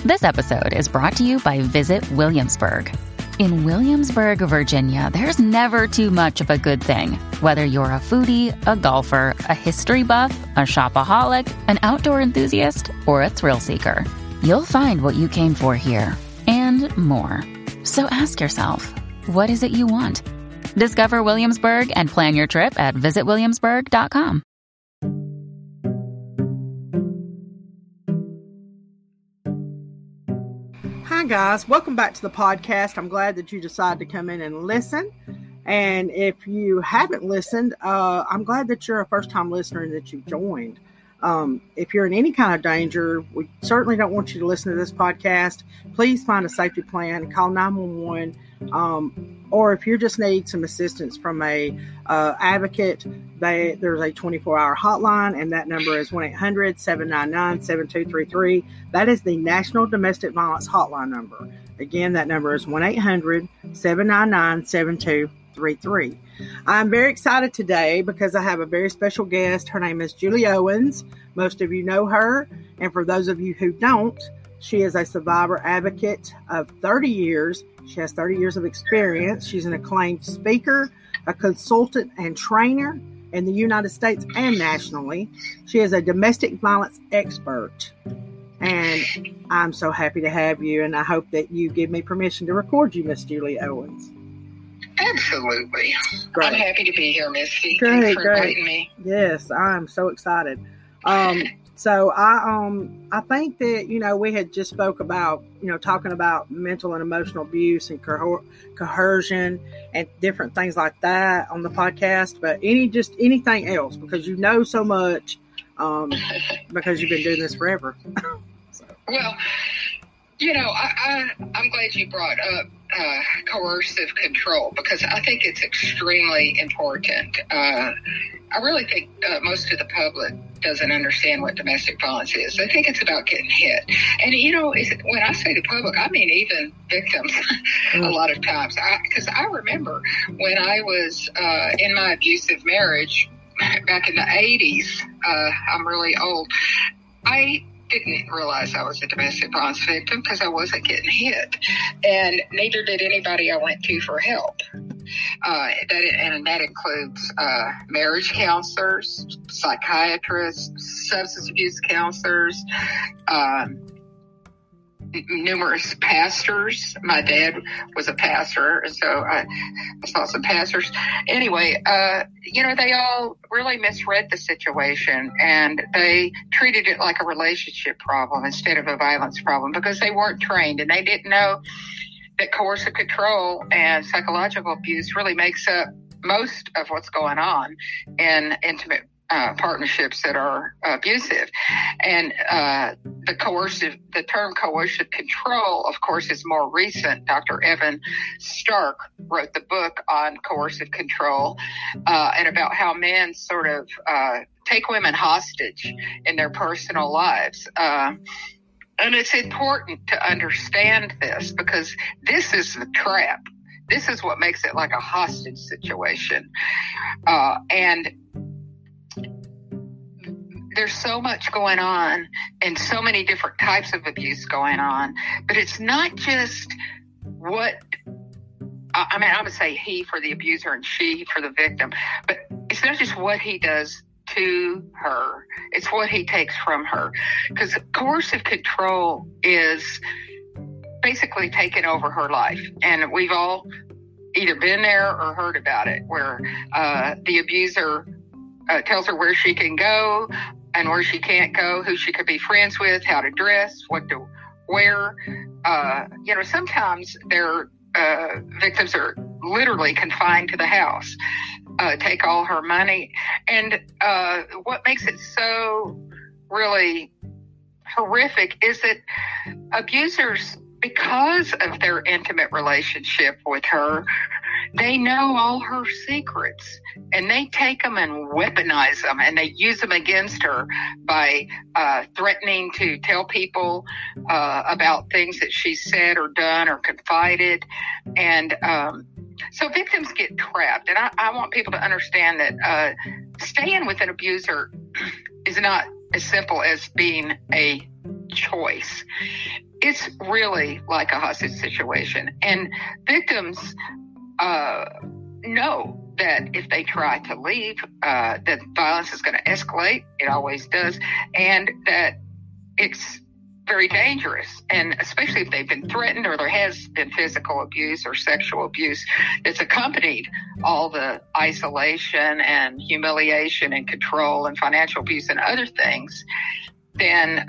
This episode is brought to you by Visit Williamsburg. In Williamsburg, Virginia, there's never too much of a good thing. Whether you're a foodie, a golfer, a history buff, a shopaholic, an outdoor enthusiast, or a thrill seeker, you'll find what you came for here and more. So ask yourself, what is it you want? Discover Williamsburg and plan your trip at visitwilliamsburg.com. Hi guys, welcome back to the podcast. I'm glad that you decided to come in and listen. And if you haven't listened, I'm glad that you're a first-time listener and that you've joined. If you're in any kind of danger, we certainly don't want you to listen to this podcast. Please find a safety plan, call 911, or if you just need some assistance from a advocate, there's a 24-hour hotline, and that number is 1-800-799-7233. That is the National Domestic Violence Hotline number. Again, that number is 1-800-799-7233. I'm very excited today because I have a very special guest. Her name is Julie Owens. Most of you know her, and for those of you who don't, she is a survivor advocate of 30 years. She has 30 years of experience. She's an acclaimed speaker, a consultant, and trainer in the United States and nationally. She is a domestic violence expert. And I'm so happy to have you, and I hope that you give me permission to record you, Miss Julie Owens. Absolutely. Great. I'm happy to be here, Misty. Great, Thanks for inviting me. Yes, I'm so excited. So I think that, we had just spoke about, talking about mental and emotional abuse and coercion and different things like that on the podcast, but anything else, because you know so much, because you've been doing this forever. Well, I'm glad you brought up coercive control, because I think it's extremely important. I really think most of the public doesn't understand what domestic violence is. They think it's about getting hit. And, when I say the public, I mean even victims a lot of times. Because I remember when I was in my abusive marriage back in the 80s, I'm really old, I didn't realize I was a domestic violence victim because I wasn't getting hit, and neither did anybody I went to for help. That includes marriage counselors, psychiatrists, substance abuse counselors, numerous pastors. My dad was a pastor, so I saw some pastors. Anyway, they all really misread the situation, and they treated it like a relationship problem instead of a violence problem, because they weren't trained and they didn't know that coercive control and psychological abuse really makes up most of what's going on in intimate partnerships that are abusive. And the term coercive control, of course, is more recent. Dr. Evan Stark wrote the book on coercive control, and about how men sort of take women hostage in their personal lives. And it's important to understand this, because this is the trap. This is what makes it like a hostage situation. And there's so much going on and so many different types of abuse going on, but it's not just I'm going to say he for the abuser and she for the victim, but it's not just what he does to her, it's what he takes from her. Because coercive control is basically taking over her life. And we've all either been there or heard about it, where the abuser tells her where she can go and where she can't go, who she could be friends with, how to dress, what to wear. Sometimes their victims are literally confined to the house, take all her money. And what makes it so really horrific is that abusers, because of their intimate relationship with her, they know all her secrets, and they take them and weaponize them, and they use them against her by threatening to tell people about things that she said or done or confided. And so victims get trapped. And I want people to understand that staying with an abuser is not as simple as being a choice. It's really like a hostage situation. And victims know that if they try to leave, that violence is going to escalate. It always does. And that it's very dangerous. And especially if they've been threatened or there has been physical abuse or sexual abuse that's accompanied all the isolation and humiliation and control and financial abuse and other things, then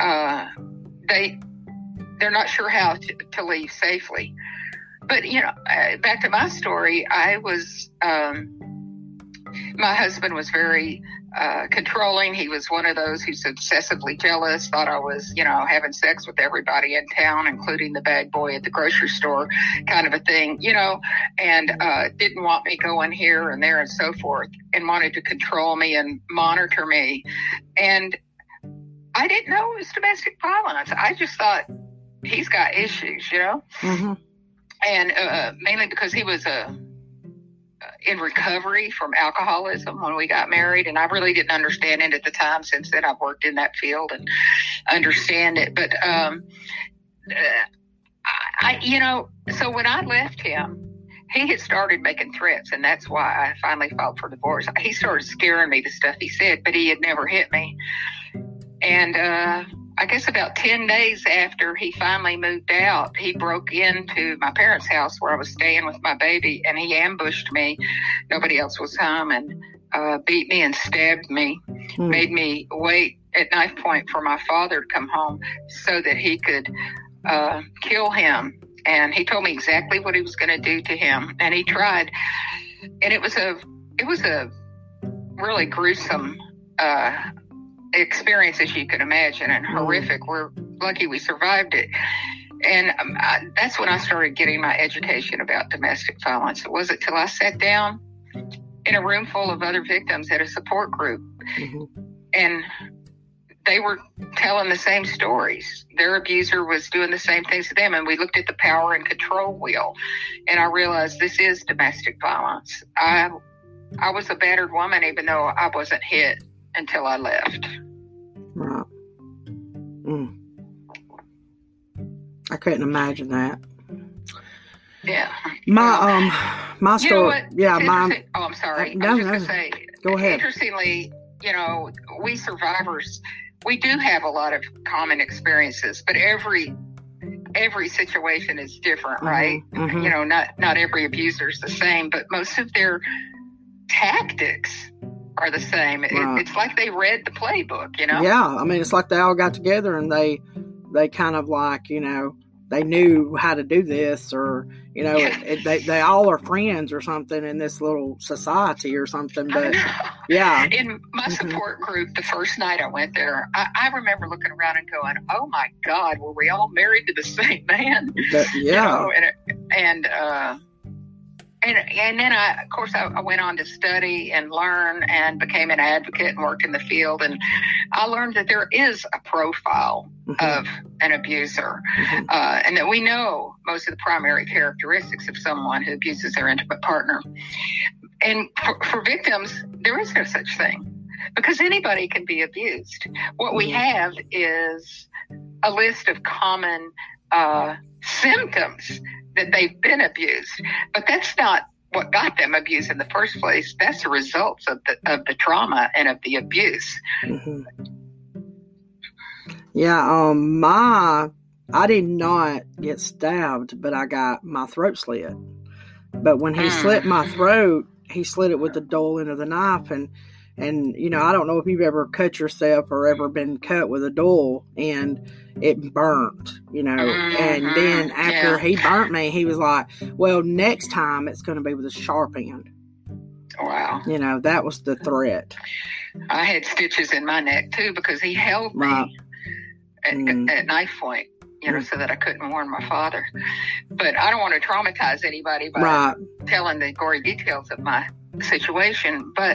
they're not sure how to leave safely. But, back to my story, my husband was very controlling. He was one of those who's obsessively jealous, thought I was, having sex with everybody in town, including the bag boy at the grocery store, kind of a thing, and didn't want me going here and there and so forth, and wanted to control me and monitor me. And I didn't know it was domestic violence. I just thought he's got issues, Mm-hmm. And mainly because he was in recovery from alcoholism when we got married, and I really didn't understand it at the time. Since then, I've worked in that field and understand it. But so when I left him, he had started making threats, and that's why I finally filed for divorce. He started scaring me, the stuff he said, but he had never hit me. And I guess about 10 days after he finally moved out, he broke into my parents' house where I was staying with my baby, and he ambushed me. Nobody else was home, and beat me and stabbed me, made me wait at knife point for my father to come home so that he could kill him. And he told me exactly what he was going to do to him, and he tried. And it was a really gruesome experience, as you can imagine, and horrific. We're lucky we survived it. And that's when I started getting my education about domestic violence. It wasn't till I sat down in a room full of other victims at a support group, and they were telling the same stories. Their abuser was doing the same things to them, and we looked at the power and control wheel, and I realized this is domestic violence. I was a battered woman, even though I wasn't hit until I left. Right. I couldn't imagine that. Yeah. My story. You know what? Yeah, I'm sorry. No, I was just going to say, go ahead. Interestingly, we survivors, we do have a lot of common experiences, but every situation is different, right? Mm-hmm. Not every abuser is the same, but most of their tactics are the same. Right. It's like they read the playbook, Yeah, I mean, it's like they all got together and they kind of like, they knew how to do this, or, they all are friends or something in this little society or something. But yeah. In my support group, the first night I went there, I remember looking around and going, oh my God, were we all married to the same man? Yeah. And then I went on to study and learn and became an advocate and worked in the field. And I learned that there is a profile of an abuser, and that we know most of the primary characteristics of someone who abuses their intimate partner. And for victims, there is no such thing, because anybody can be abused. What we have is a list of common symptoms that they've been abused, but that's not what got them abused in the first place. That's the results of the trauma and of the abuse. Yeah, I did not get stabbed, but I got my throat slit. But when he slit my throat, he slit it with the dull end of the knife, and I don't know if you've ever cut yourself or ever been cut with a dull, and it burnt, and then after he burnt me, he was like, well, next time it's going to be with a sharp end. Wow. That was the threat. I had stitches in my neck too, because he held me at knife point, so that I couldn't warn my father. But I don't want to traumatize anybody by telling the gory details of my situation. But,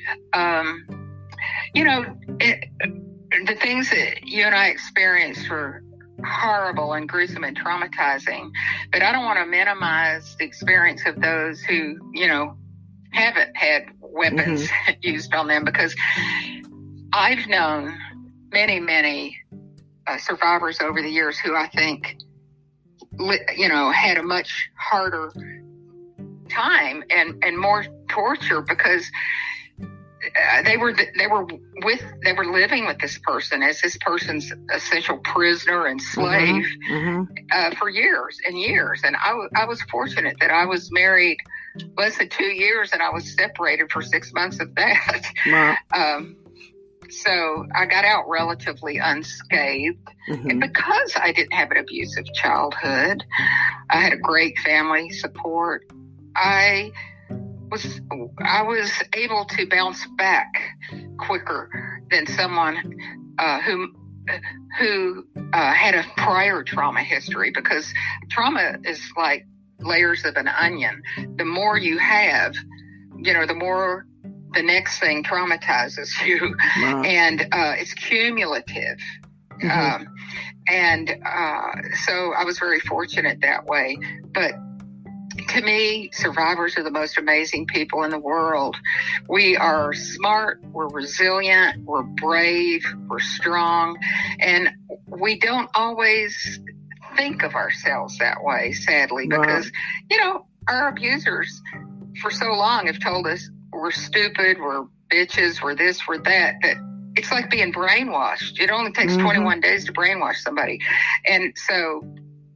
the things that you and I experienced were horrible and gruesome and traumatizing. But I don't want to minimize the experience of those who, haven't had weapons used on them, because I've known many, many survivors over the years who I think, had a much harder time and more torture because they were living with this person as this person's essential prisoner and slave for years and years. And I was fortunate that I was married less than 2 years and I was separated for 6 months of that. Wow. So I got out relatively unscathed. And because I didn't have an abusive childhood, I had a great family support. I was able to bounce back quicker than someone who had a prior trauma history, because trauma is like layers of an onion. The more you have, the more the next thing traumatizes you. Wow. And it's cumulative. So I was very fortunate that way. But to me, survivors are the most amazing people in the world. We are smart, we're resilient, we're brave, we're strong, and we don't always think of ourselves that way, sadly, because, our abusers for so long have told us we're stupid, we're bitches, we're this, we're that it's like being brainwashed. It only takes 21 days to brainwash somebody. And so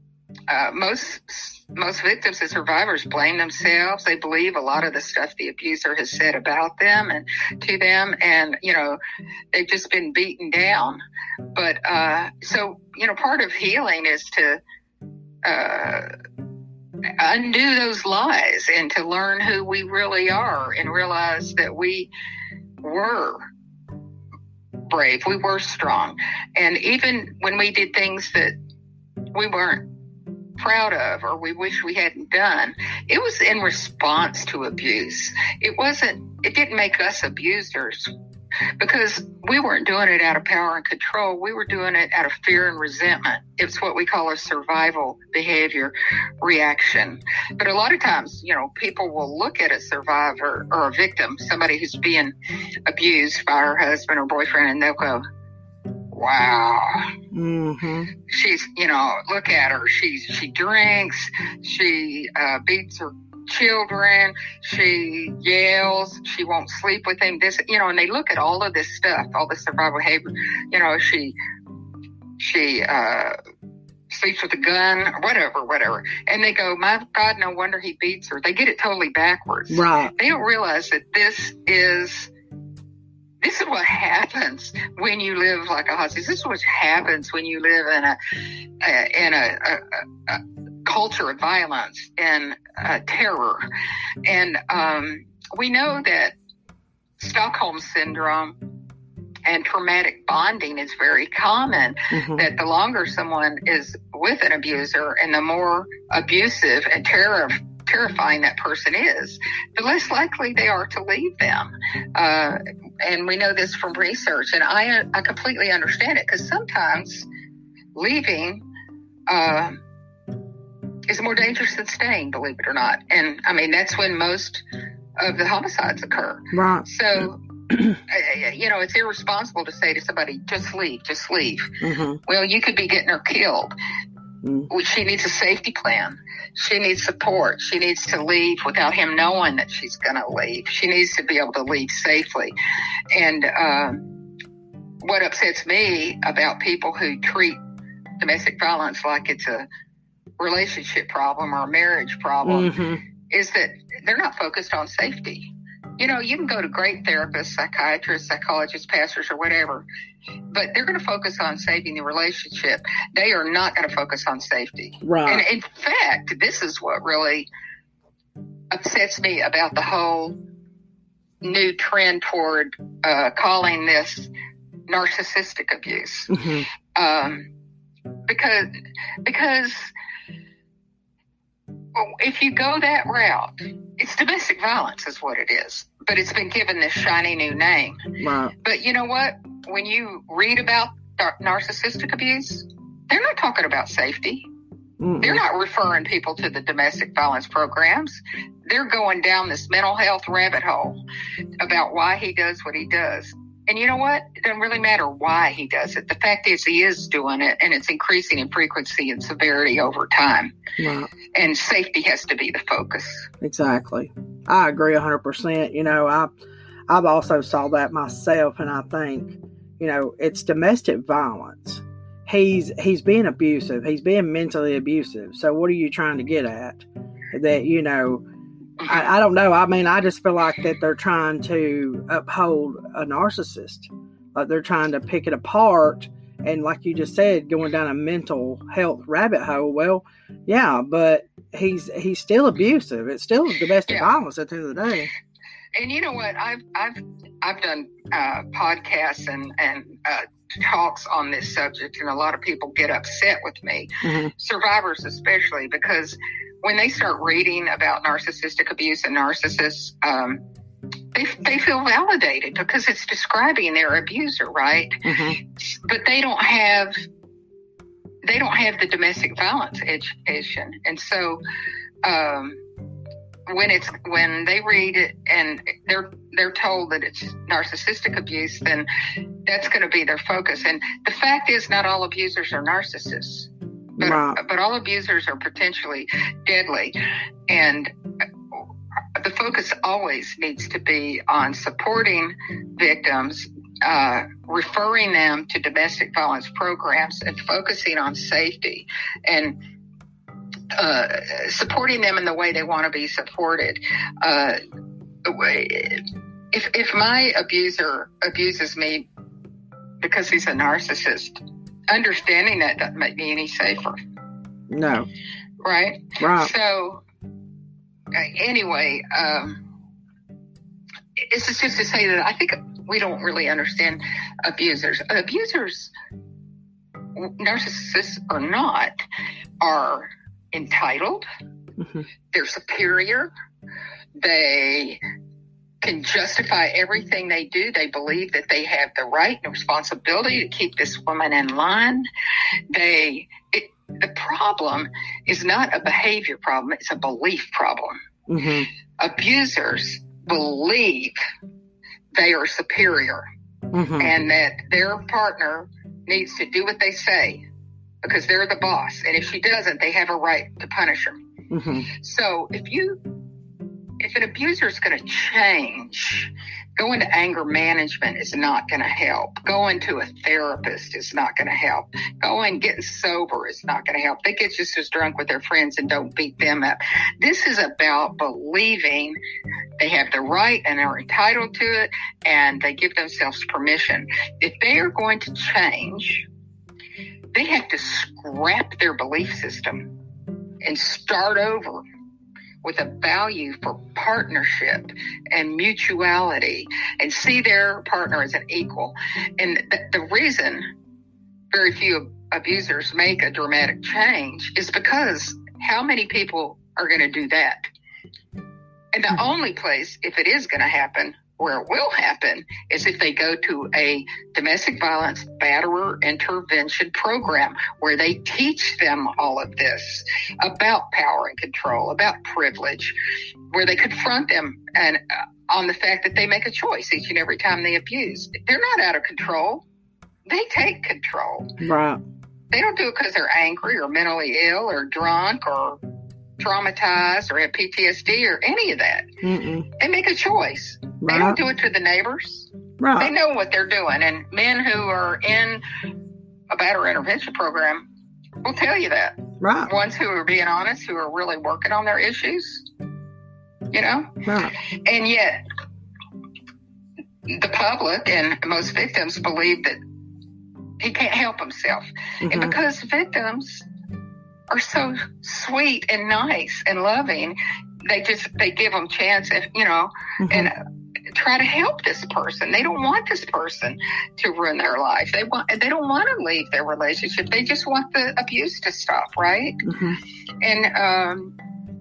most victims and survivors blame themselves. They believe a lot of the stuff the abuser has said about them and to them, and they've just been beaten down. But so part of healing is to undo those lies and to learn who we really are and realize that we were brave, we were strong, and even when we did things that we weren't proud of or we wish we hadn't done, it was in response to abuse. It didn't make us abusers, because we weren't doing it out of power and control. We were doing it out of fear and resentment. It's what we call a survival behavior reaction. But a lot of times, people will look at a survivor or a victim, somebody who's being abused by her husband or boyfriend, and they'll go, wow, she's, look at her. She drinks, she beats her children, she yells, she won't sleep with him, this, and they look at all of this stuff, all this survival behavior, she sleeps with a gun, or whatever. And they go, my God, no wonder he beats her. They get it totally backwards. Right. They don't realize that this is what happens when you live like a hostage. This is what happens when you live in a culture of violence and terror. And we know that Stockholm Syndrome and traumatic bonding is very common, that the longer someone is with an abuser and the more abusive and terrifying that person is, the less likely they are to leave them. And we know this from research, and I completely understand it, because sometimes leaving is more dangerous than staying, believe it or not. And I mean, that's when most of the homicides occur. Right. So, it's irresponsible to say to somebody, just leave. Well, you could be getting her killed. She needs a safety plan. She needs support. She needs to leave without him knowing that she's going to leave. She needs to be able to leave safely. And what upsets me about people who treat domestic violence like it's a relationship problem or a marriage problem is that they're not focused on safety. You can go to great therapists, psychiatrists, psychologists, pastors, or whatever, but they're going to focus on saving the relationship. They are not going to focus on safety. Right. And in fact, this is what really upsets me about the whole new trend toward calling this narcissistic abuse. Because if you go that route, it's domestic violence is what it is, but it's been given this shiny new name. Wow. But you know what? When you read about narcissistic abuse, they're not talking about safety. They're not referring people to the domestic violence programs. They're going down this mental health rabbit hole about why he does what he does. And you know what? It doesn't really matter why he does it. The fact is he is doing it, and it's increasing in frequency and severity over time. Right. And safety has to be the focus. Exactly. I agree 100%. You know, I've also saw that myself, and I think, you know, it's domestic violence. He's being abusive. He's being mentally abusive. So what are you trying to get at? That, you know, I don't know. I mean, I just feel like that they're trying to uphold a narcissist. Like they're trying to pick it apart. And like you just said, going down a mental health rabbit hole. Well, yeah, but he's still abusive. It's still domestic violence at the end of the day. And you know what? I've done podcasts and talks on this subject, and a lot of people get upset with me, survivors especially, because when they start reading about narcissistic abuse and narcissists, they feel validated because it's describing their abuser, right? But they don't have the domestic violence education, and so when they read it and they're told that it's narcissistic abuse, then that's going to be their focus. And the fact is, not all abusers are narcissists. But all abusers are potentially deadly. And the focus always needs to be on supporting victims, referring them to domestic violence programs, and focusing on safety and supporting them in the way they want to be supported. If my abuser abuses me because he's a narcissist, understanding that doesn't make me any safer. No. Right? Right. So, anyway, this is just to say that I think we don't really understand abusers. Abusers, narcissists or not, are entitled. They're superior. They can justify everything they do. They believe that they have the right and responsibility to keep this woman in line. The problem is not a behavior problem. It's a belief problem. Abusers believe they are superior and that their partner needs to do what they say because they're the boss. And if she doesn't, they have a right to punish her. So if an abuser is going to change, going to anger management is not going to help. Going to a therapist is not going to help. Getting sober is not going to help. They get just as drunk with their friends and don't beat them up. This is about believing they have the right and are entitled to it, and they give themselves permission. If they are going to change, they have to scrap their belief system and start over with a value for partnership and mutuality and see their partner as an equal. And the reason very few abusers make a dramatic change is because how many people are going to do that? And the only place, if it is going to happen, where it will happen is if they go to a domestic violence batterer intervention program where they teach them all of this about power and control, about privilege, where they confront them and on the fact that they make a choice each and every time they abuse. They're not out of control. They take control. Right. They don't do it because they're angry or mentally ill or drunk or traumatized or have PTSD or any of that. They make a choice. Right. They don't do it to the neighbors. Right. They know what they're doing. And men who are in a batterer intervention program will tell you that. Right. Ones who are being honest, who are really working on their issues, you know? Right. And yet the public and most victims believe that he can't help himself. And because victims are so sweet and nice and loving, they give them chance, you know, and try to help this person. They don't want this person to ruin their life. They don't want to leave their relationship. They just want the abuse to stop, right? And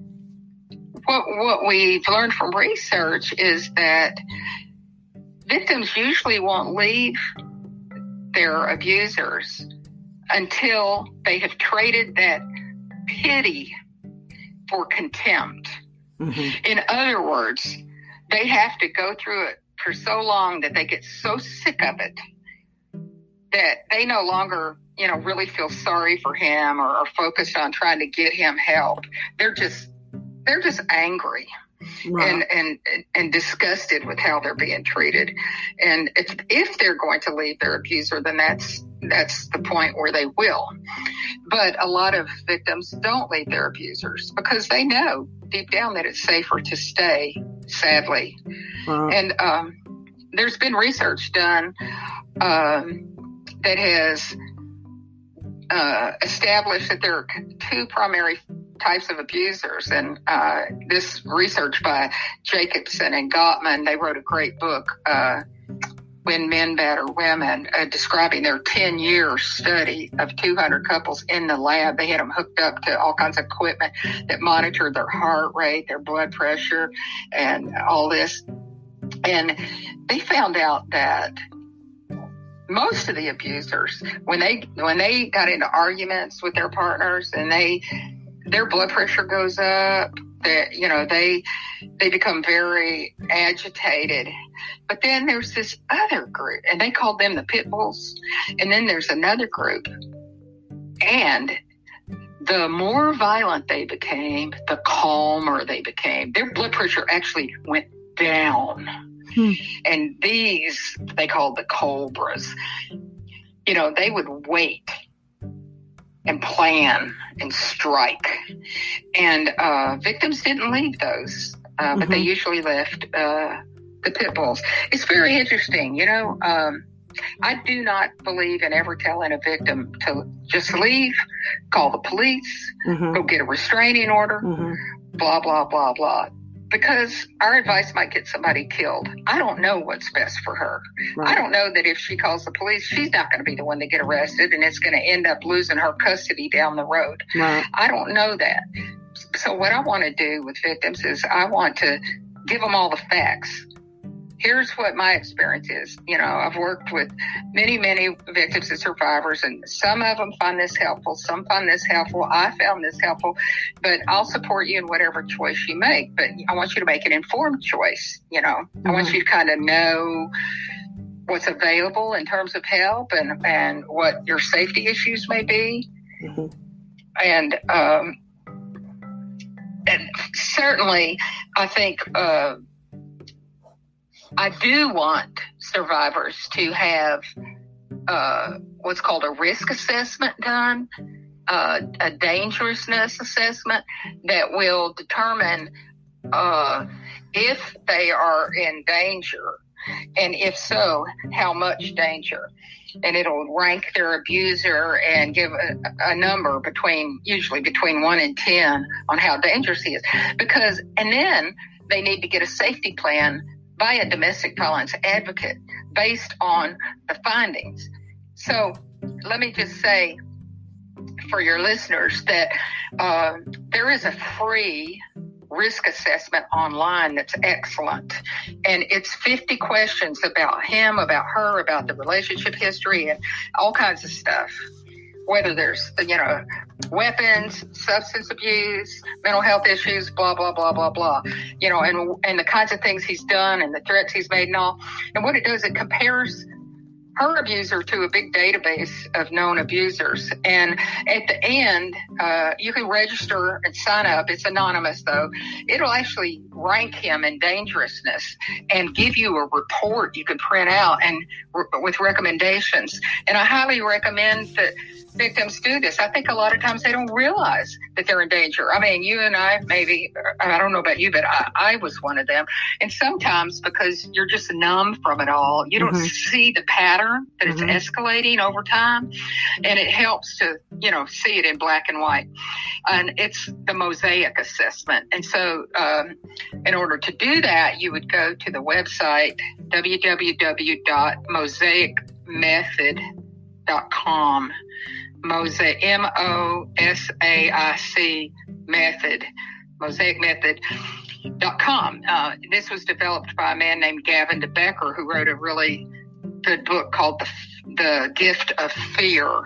what we've learned from research is that victims usually won't leave their abusers until they have traded that pity for contempt. In other words, they have to go through for so long that they get so sick of it that they no longer, really feel sorry for him or are focused on trying to get him help. They're just angry. Right. And disgusted with how they're being treated. And if they're going to leave their abuser, then that's the point where they will. But a lot of victims don't leave their abusers because they know deep down that it's safer to stay, sadly. Wow. And there's been research done that has established that there are two primary types of abusers. And this research by Jacobson and Gottman, they wrote a great book, When Men Batter Women, describing their 10-year study of 200 couples in the lab. They had them hooked up to all kinds of equipment that monitored their heart rate, their blood pressure, and all this. And they found out that most of the abusers, when they got into arguments with their partners and their blood pressure goes up, they become very agitated. But then there's this other group, and they called them the pit bulls. And then there's another group. And the more violent they became, the calmer they became. Their blood pressure actually went down. And these, they called the cobras. They would wait and plan and strike. And victims didn't leave those, but they usually left the pit bulls. It's very interesting. I do not believe in ever telling a victim to just leave, call the police, go get a restraining order, blah, blah, blah, blah. Because our advice might get somebody killed. I don't know what's best for her. Right. I don't know that if she calls the police, she's not going to be the one to get arrested and it's going to end up losing her custody down the road. Right. I don't know that. So what I want to do with victims is I want to give them all the facts. Here's what my experience is. I've worked with many, many victims and survivors, and some of them find this helpful. Some find this helpful. I found this helpful, but I'll support you in whatever choice you make. But I want you to make an informed choice. I want you to kind of know what's available in terms of help and what your safety issues may be. And certainly, I think, I do want survivors to have what's called a risk assessment done, a dangerousness assessment that will determine if they are in danger, and if so, how much danger. And it'll rank their abuser and give a number usually between 1 and 10 on how dangerous he is. And then they need to get a safety plan by a domestic violence advocate based on the findings. So let me just say for your listeners that there is a free risk assessment online that's excellent. And it's 50 questions about him, about her, about the relationship history, and all kinds of stuff. Whether there's, weapons, substance abuse, mental health issues, blah, blah, blah, blah, blah, and the kinds of things he's done and the threats he's made and all. And what it does, it compares her abuser to a big database of known abusers. And at the end, you can register and sign up. It's anonymous, though. It'll actually rank him in dangerousness and give you a report you can print out and with recommendations. And I highly recommend that victims do this. I think a lot of times they don't realize that they're in danger. I mean, you and I, maybe, I don't know about you, but I was one of them. And sometimes because you're just numb from it all, you don't see the pattern that it's escalating over time. And it helps to, see it in black and white. And it's the Mosaic assessment. And so in order to do that, you would go to the website, www.mosaicmethod.com. Mosaic, MOSAIC method, mosaicmethod.com. This was developed by a man named Gavin de Becker, who wrote a really good book called The Gift of Fear.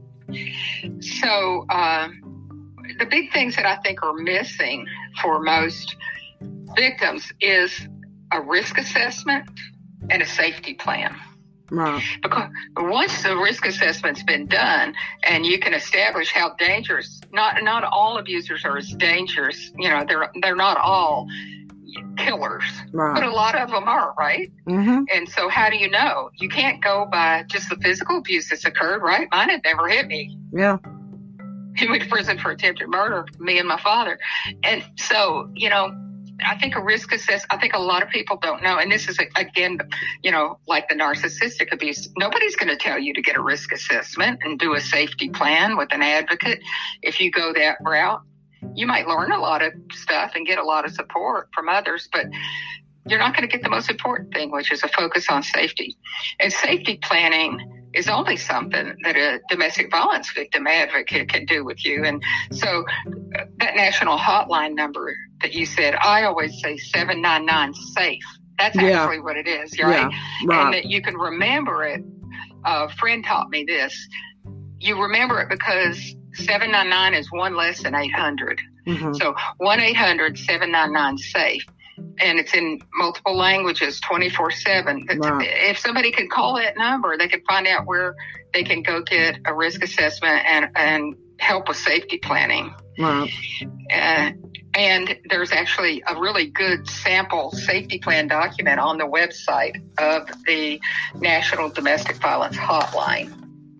So the big things that I think are missing for most victims is a risk assessment and a safety plan. Right. Because once the risk assessment's been done and you can establish how dangerous, not all abusers are as dangerous, they're not all killers, right. but a lot of them are, right? Mm-hmm. And so how do you know? You can't go by just the physical abuse that's occurred, right? Mine had never hit me. Yeah. He went to prison for attempted murder, me and my father. And so, I think a risk assessment, I think a lot of people don't know. And this is, again, like the narcissistic abuse. Nobody's going to tell you to get a risk assessment and do a safety plan with an advocate. If you go that route, you might learn a lot of stuff and get a lot of support from others, but you're not going to get the most important thing, which is a focus on safety. And safety planning is only something that a domestic violence victim advocate can do with you. And so that national hotline number that you said, I always say 799-SAFE. That's actually what it is, right? Yeah, right. And that you can remember it. A friend taught me this. You remember it because 799 is one less than 800. Mm-hmm. So 1-800-799-SAFE. And it's in multiple languages, 24/7. Right. If somebody can call that number, they can find out where they can go get a risk assessment and help with safety planning. Right. And there's actually a really good sample safety plan document on the website of the National Domestic Violence Hotline.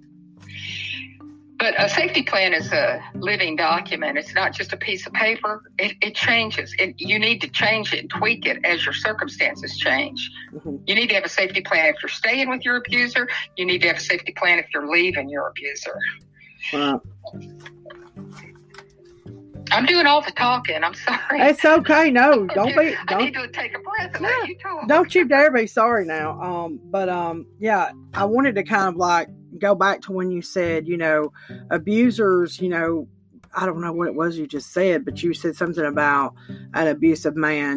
But a safety plan is a living document. It's not just a piece of paper. It changes. You need to change it and tweak it as your circumstances change. Mm-hmm. You need to have a safety plan if you're staying with your abuser. You need to have a safety plan if you're leaving your abuser. Right. I'm doing all the talking. I'm sorry. It's okay. No, don't be. I need to take a breath and let you talk. Don't you dare be sorry now. Yeah, I wanted to kind of like go back to when you said, abusers, I don't know what it was you just said, but you said something about an abusive man.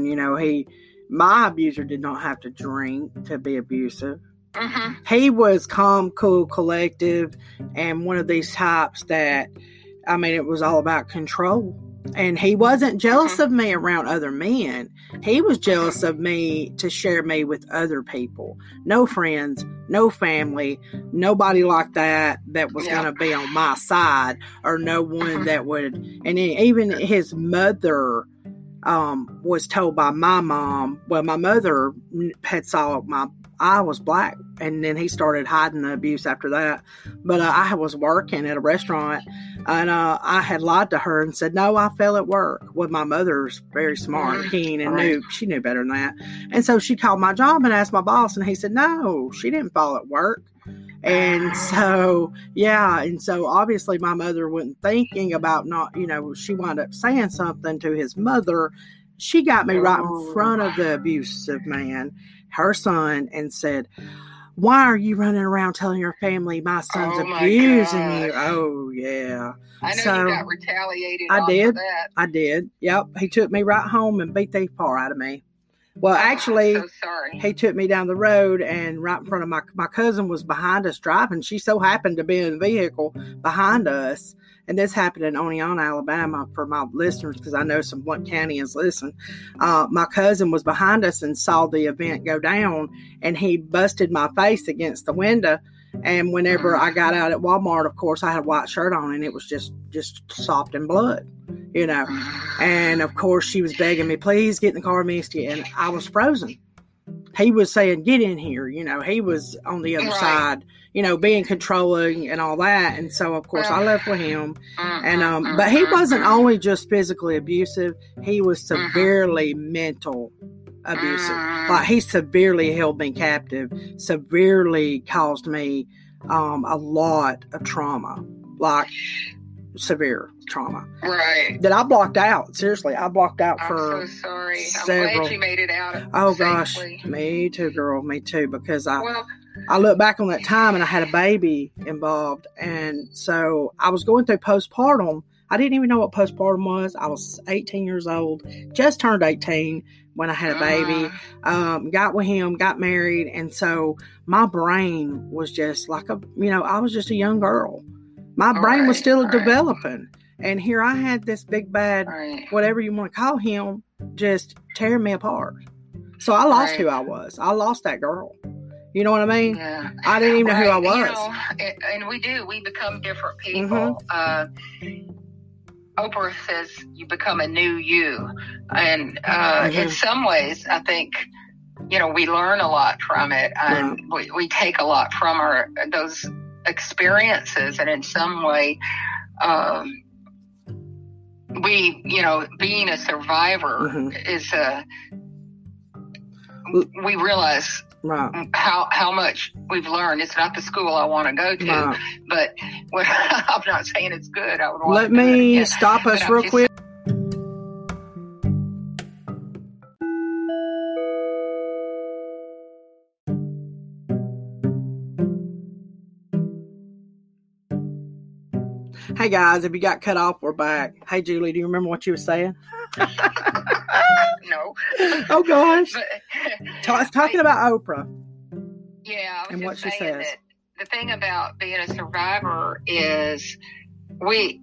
My abuser did not have to drink to be abusive. Mm-hmm. He was calm, cool, collective, and one of these types that, it was all about control. And he wasn't jealous of me around other men. He was jealous of me to share me with other people. No friends, no family, nobody like that was going to be on my side, or no one that would. And even his mother was told by my mom. Well, my mother had saw I was black, and then he started hiding the abuse after that. But I was working at a restaurant, and I had lied to her and said, no, I fell at work. Well, my mother's very smart, keen, and she knew better than that. And so she called my job and asked my boss, and he said, no, she didn't fall at work. And so, and so obviously my mother wasn't thinking about she wound up saying something to his mother. She got me right in front of the abusive man, her son, and said, why are you running around telling your family my son's abusing you? Oh, yeah. I know you got retaliated I did. For that. I did. Yep. He took me right home and beat the far out of me. Well, actually, I'm so sorry. He took me down the road, and right in front of my cousin was behind us driving. She so happened to be in the vehicle behind us. And this happened in Oneonta, Alabama, for my listeners, because I know some Blount Countyans listen. My cousin was behind us and saw the event go down, and he busted my face against the window. And whenever I got out at Walmart, of course, I had a white shirt on, and it was just sopped in blood, And, of course, she was begging me, please get in the car, Misty. And I was frozen. He was saying, get in here. He was on the other side, being controlling and all that. And so, of course, I left with him. And but he wasn't only just physically abusive. He was severely mental abusive. Like, he severely held me captive, severely caused me a lot of trauma, like severe trauma. Right. That I blocked out. Seriously, I blocked out for I'm so sorry. several. I'm glad you made it out. Oh, safely. Gosh. Me too, girl. Me too. Because I look back on that time, and I had a baby involved. And so I was going through postpartum. I didn't even know what postpartum was. I was 18 years old, just turned 18 when I had a baby, got with him, got married. And so my brain was just like I was just a young girl. My brain was still developing. And here I had this big bad, whatever you want to call him, just tearing me apart. So I lost who I was. I lost that girl. You know what I mean? Yeah. I didn't even know who I was. And we become different people. Oprah says you become a new you. And in some ways, I think, we learn a lot from it. And we take a lot from those experiences. And in some way, being a survivor is we realize how much we've learned. It's not the school I want to go to, but I'm not saying it's good. I would want Let me stop us real quick. Hey guys, if you got cut off, we're back. Hey Julie, do you remember what you were saying? No. Oh gosh. Talking about Oprah. Yeah, I was and just what she saying says. that the thing about being a survivor is we'll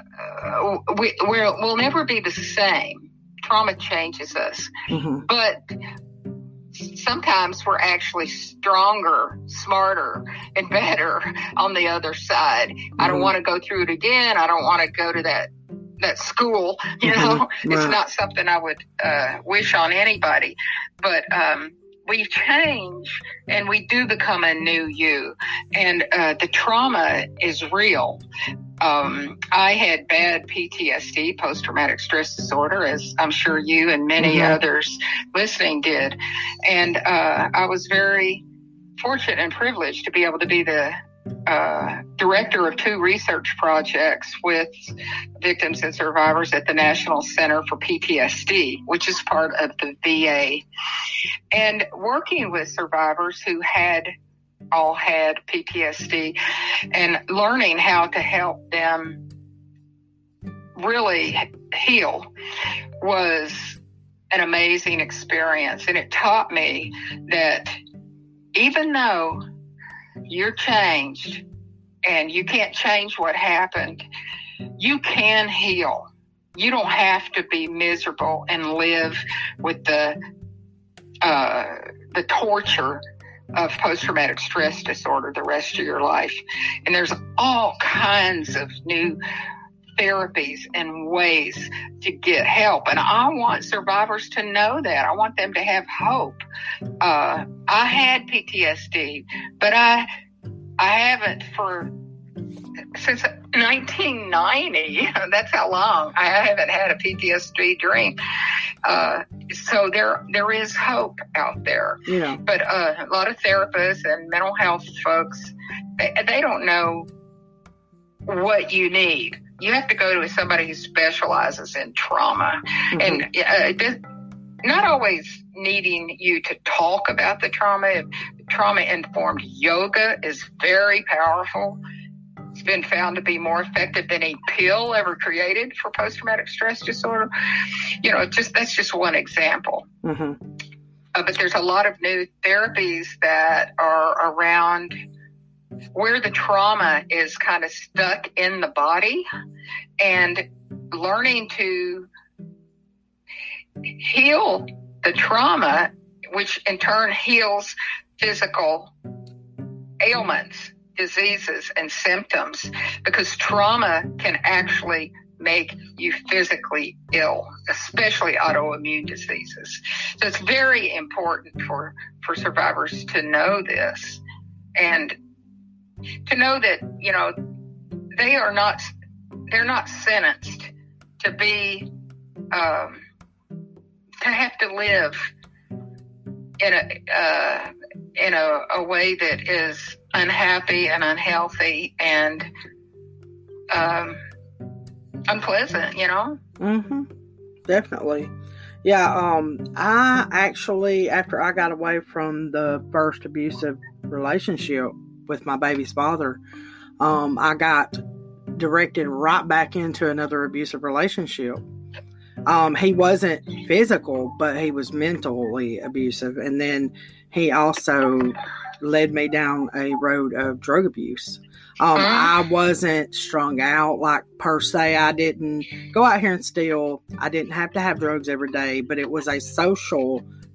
never be the same. Trauma changes us, but sometimes we're actually stronger, smarter, and better on the other side. I don't want to go through it again. I don't want to go to that school. It's not something I would wish on anybody. But we change, and we do become a new you. And the trauma is real. I had bad PTSD, post-traumatic stress disorder, as I'm sure you and many others listening did. And I was very fortunate and privileged to be able to be the director of 2 research projects with victims and survivors at the National Center for PTSD, which is part of the VA. And working with survivors who all had PTSD and learning how to help them really heal was an amazing experience. And it taught me that even though you're changed and you can't change what happened, you can heal. You don't have to be miserable and live with the torture of post-traumatic stress disorder the rest of your life. And there's all kinds of new therapies and ways to get help. And I want survivors to know that. I want them to have hope. I had PTSD, but I haven't since 1990. That's how long I haven't had a PTSD dream. So there is hope out there. Yeah. But a lot of therapists and mental health folks, they don't know what you need. You have to go to somebody who specializes in trauma. And not always needing you to talk about the trauma. Trauma-informed yoga is very powerful. It's been found to be more effective than a pill ever created for post-traumatic stress disorder. That's just one example. But there's a lot of new therapies that are around where the trauma is kind of stuck in the body, and learning to heal the trauma, which in turn heals physical ailments, diseases, and symptoms, because trauma can actually make you physically ill, especially autoimmune diseases. So it's very important for survivors to know this, and to know that, they're not sentenced to be, to have to live in a way that is unhappy and unhealthy and unpleasant, Definitely. Yeah. I actually, after I got away from the first abusive relationship with my baby's father, I got directed right back into another abusive relationship. He wasn't physical, but he was mentally abusive. And then he also led me down a road of drug abuse. I wasn't strung out, like, per se. I didn't go out here and steal. I didn't have to have drugs every day, but it was a social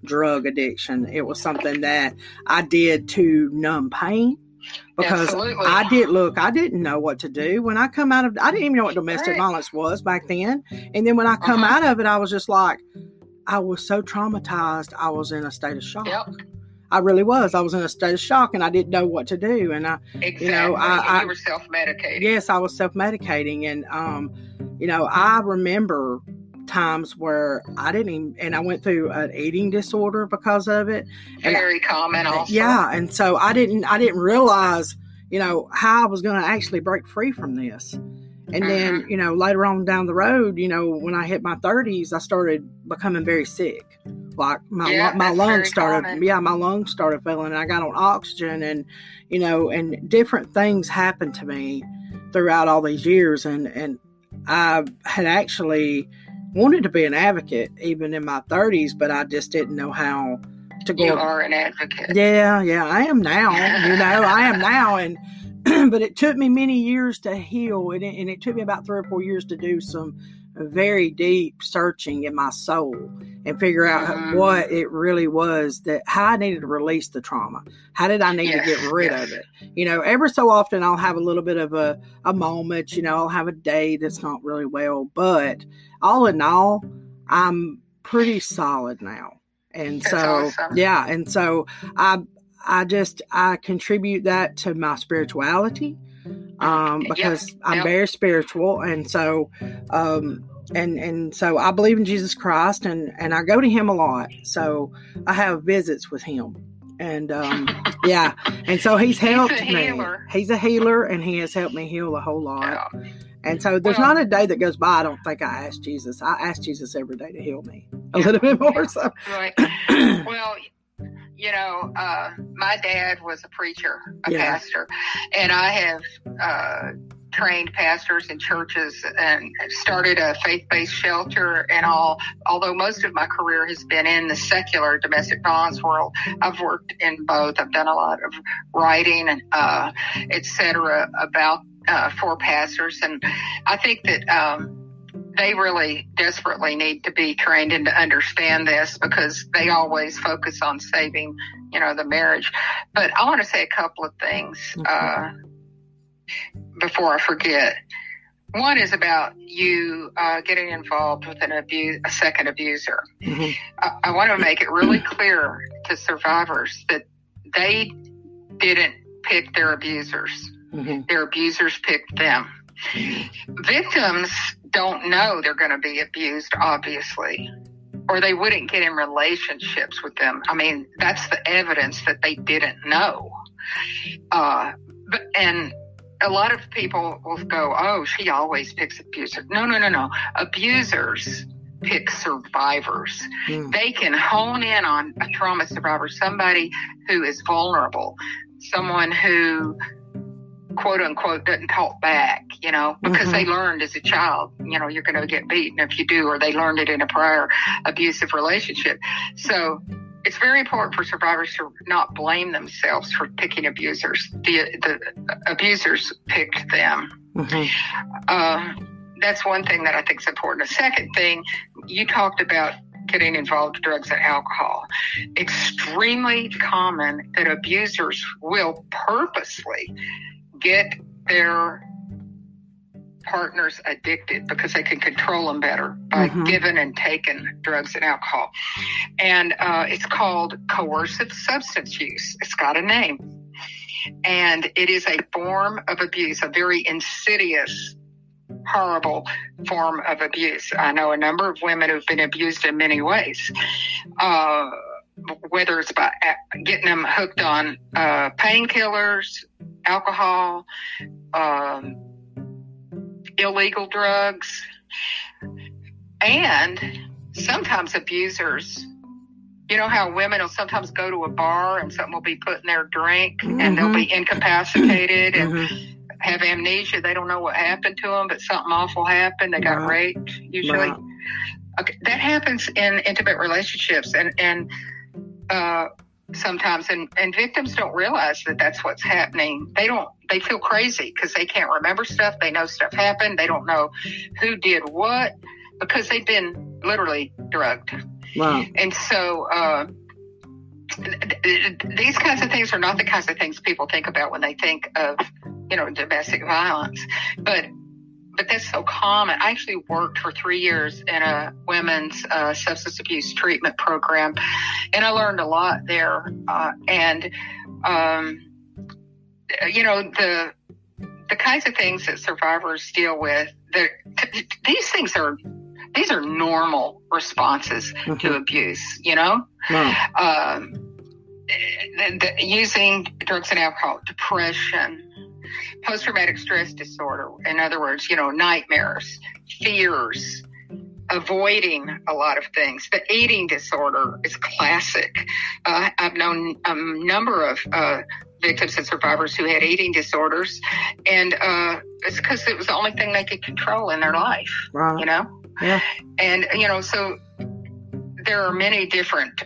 drug addiction. It was something that I did to numb pain. Because Absolutely. I didn't know what to do when I come out of, I didn't even know what domestic violence was back then. And then when I come out of it, I was just like, I was so traumatized. I was in a state of shock. Yep. I really was. I was in a state of shock and I didn't know what to do. And Exactly. you know, you were self-medicating. Yes, I was self-medicating. And, you know, I remember times where I didn't even, and I went through an eating disorder because of it. Very common also. Yeah. And so I didn't realize, you know, how I was going to actually break free from this. And then, you know, later on down the road, you know, when I hit my 30s, I started becoming very sick. Like my lungs started, my lungs started failing, and I got on oxygen, and, you know, and different things happened to me throughout all these years. And I had actually wanted to be an advocate even in my 30s, but I just didn't know how to go. You are an advocate. Yeah, I am now. You know, I am now. And but it took me many years to heal, and it took me about 3 or 4 years to do some very deep searching in my soul and figure out what it really was, that how I needed to release the trauma. How did I need to get rid of it? You know, every so often I'll have a little bit of a moment, you know, I'll have a day that's not really well, but all in all, I'm pretty solid now. And that's so, awesome. Yeah. And so I contribute that to my spirituality, because I'm very spiritual. And so, and so I believe in Jesus Christ, and I go to him a lot. So I have visits with him, and, and so he's helped me. He's a healer, and he has helped me heal a whole lot. Yeah. And so there's not a day that goes by I don't think I ask Jesus. I ask Jesus every day to heal me a little bit more. So. Right. Well, you know, my dad was a preacher, a pastor, and I have trained pastors in churches and started a faith-based shelter and all. Although most of my career has been in the secular domestic violence world, I've worked in both. I've done a lot of writing and et cetera about for pastors, and I think that they really desperately need to be trained and to understand this, because they always focus on saving, you know, the marriage. But I want to say a couple of things before I forget. One is about you getting involved with a second abuser. I want to make it really clear to survivors that they didn't pick their abusers. Their abusers picked them. Victims don't know they're going to be abused, obviously, or they wouldn't get in relationships with them. I mean, that's the evidence that they didn't know. And a lot of people will go, oh, she always picks abusers. No. Abusers pick survivors. They can hone in on a trauma survivor, somebody who is vulnerable, someone who, quote unquote, doesn't talk back, you know, because they learned as a child, you know, you're going to get beaten if you do, or they learned it in a prior abusive relationship. So it's very important for survivors to not blame themselves for picking abusers. The abusers picked them. That's one thing that I think is important. The second thing, you talked about getting involved in drugs and alcohol. Extremely common that abusers will purposely get their partners addicted because they can control them better by giving and taking drugs and alcohol. And it's called coercive substance use. It's got a name. And it is a form of abuse, a very insidious, horrible form of abuse. I know a number of women who've been abused in many ways. Whether it's by getting them hooked on painkillers, alcohol, illegal drugs, and sometimes abusers. You know how women will sometimes go to a bar and something will be put in their drink and they'll be incapacitated and have amnesia. They don't know what happened to them, but something awful happened. They got raped, usually. Okay, that happens in intimate relationships and sometimes, and victims don't realize that that's what's happening. They feel crazy because they can't remember stuff. They know stuff happened. They don't know who did what because they've been literally drugged. Right. And so these kinds of things are not the kinds of things people think about when they think of, domestic violence. But that's so common. I actually worked for 3 years in a women's substance abuse treatment program, and I learned a lot there. The kinds of things that survivors deal with, these are normal responses to abuse, Wow. Using drugs and alcohol, depression, post-traumatic stress disorder, in other words, nightmares, fears, avoiding a lot of things. The eating disorder is classic. I've known a number of victims and survivors who had eating disorders, and it's because it was the only thing they could control in their life, Right. Yeah. And, so there are many different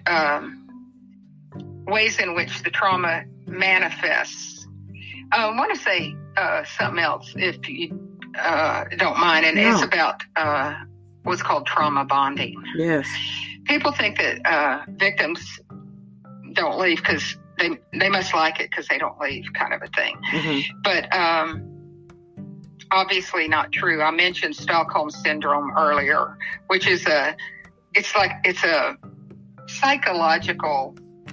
ways in which the trauma manifests. I want to say something else, if you don't mind, and it's about what's called trauma bonding. Yes. People think that victims don't leave because they must like it because they don't leave, kind of a thing. Mm-hmm. But obviously not true. I mentioned Stockholm Syndrome earlier, which is it's a psychological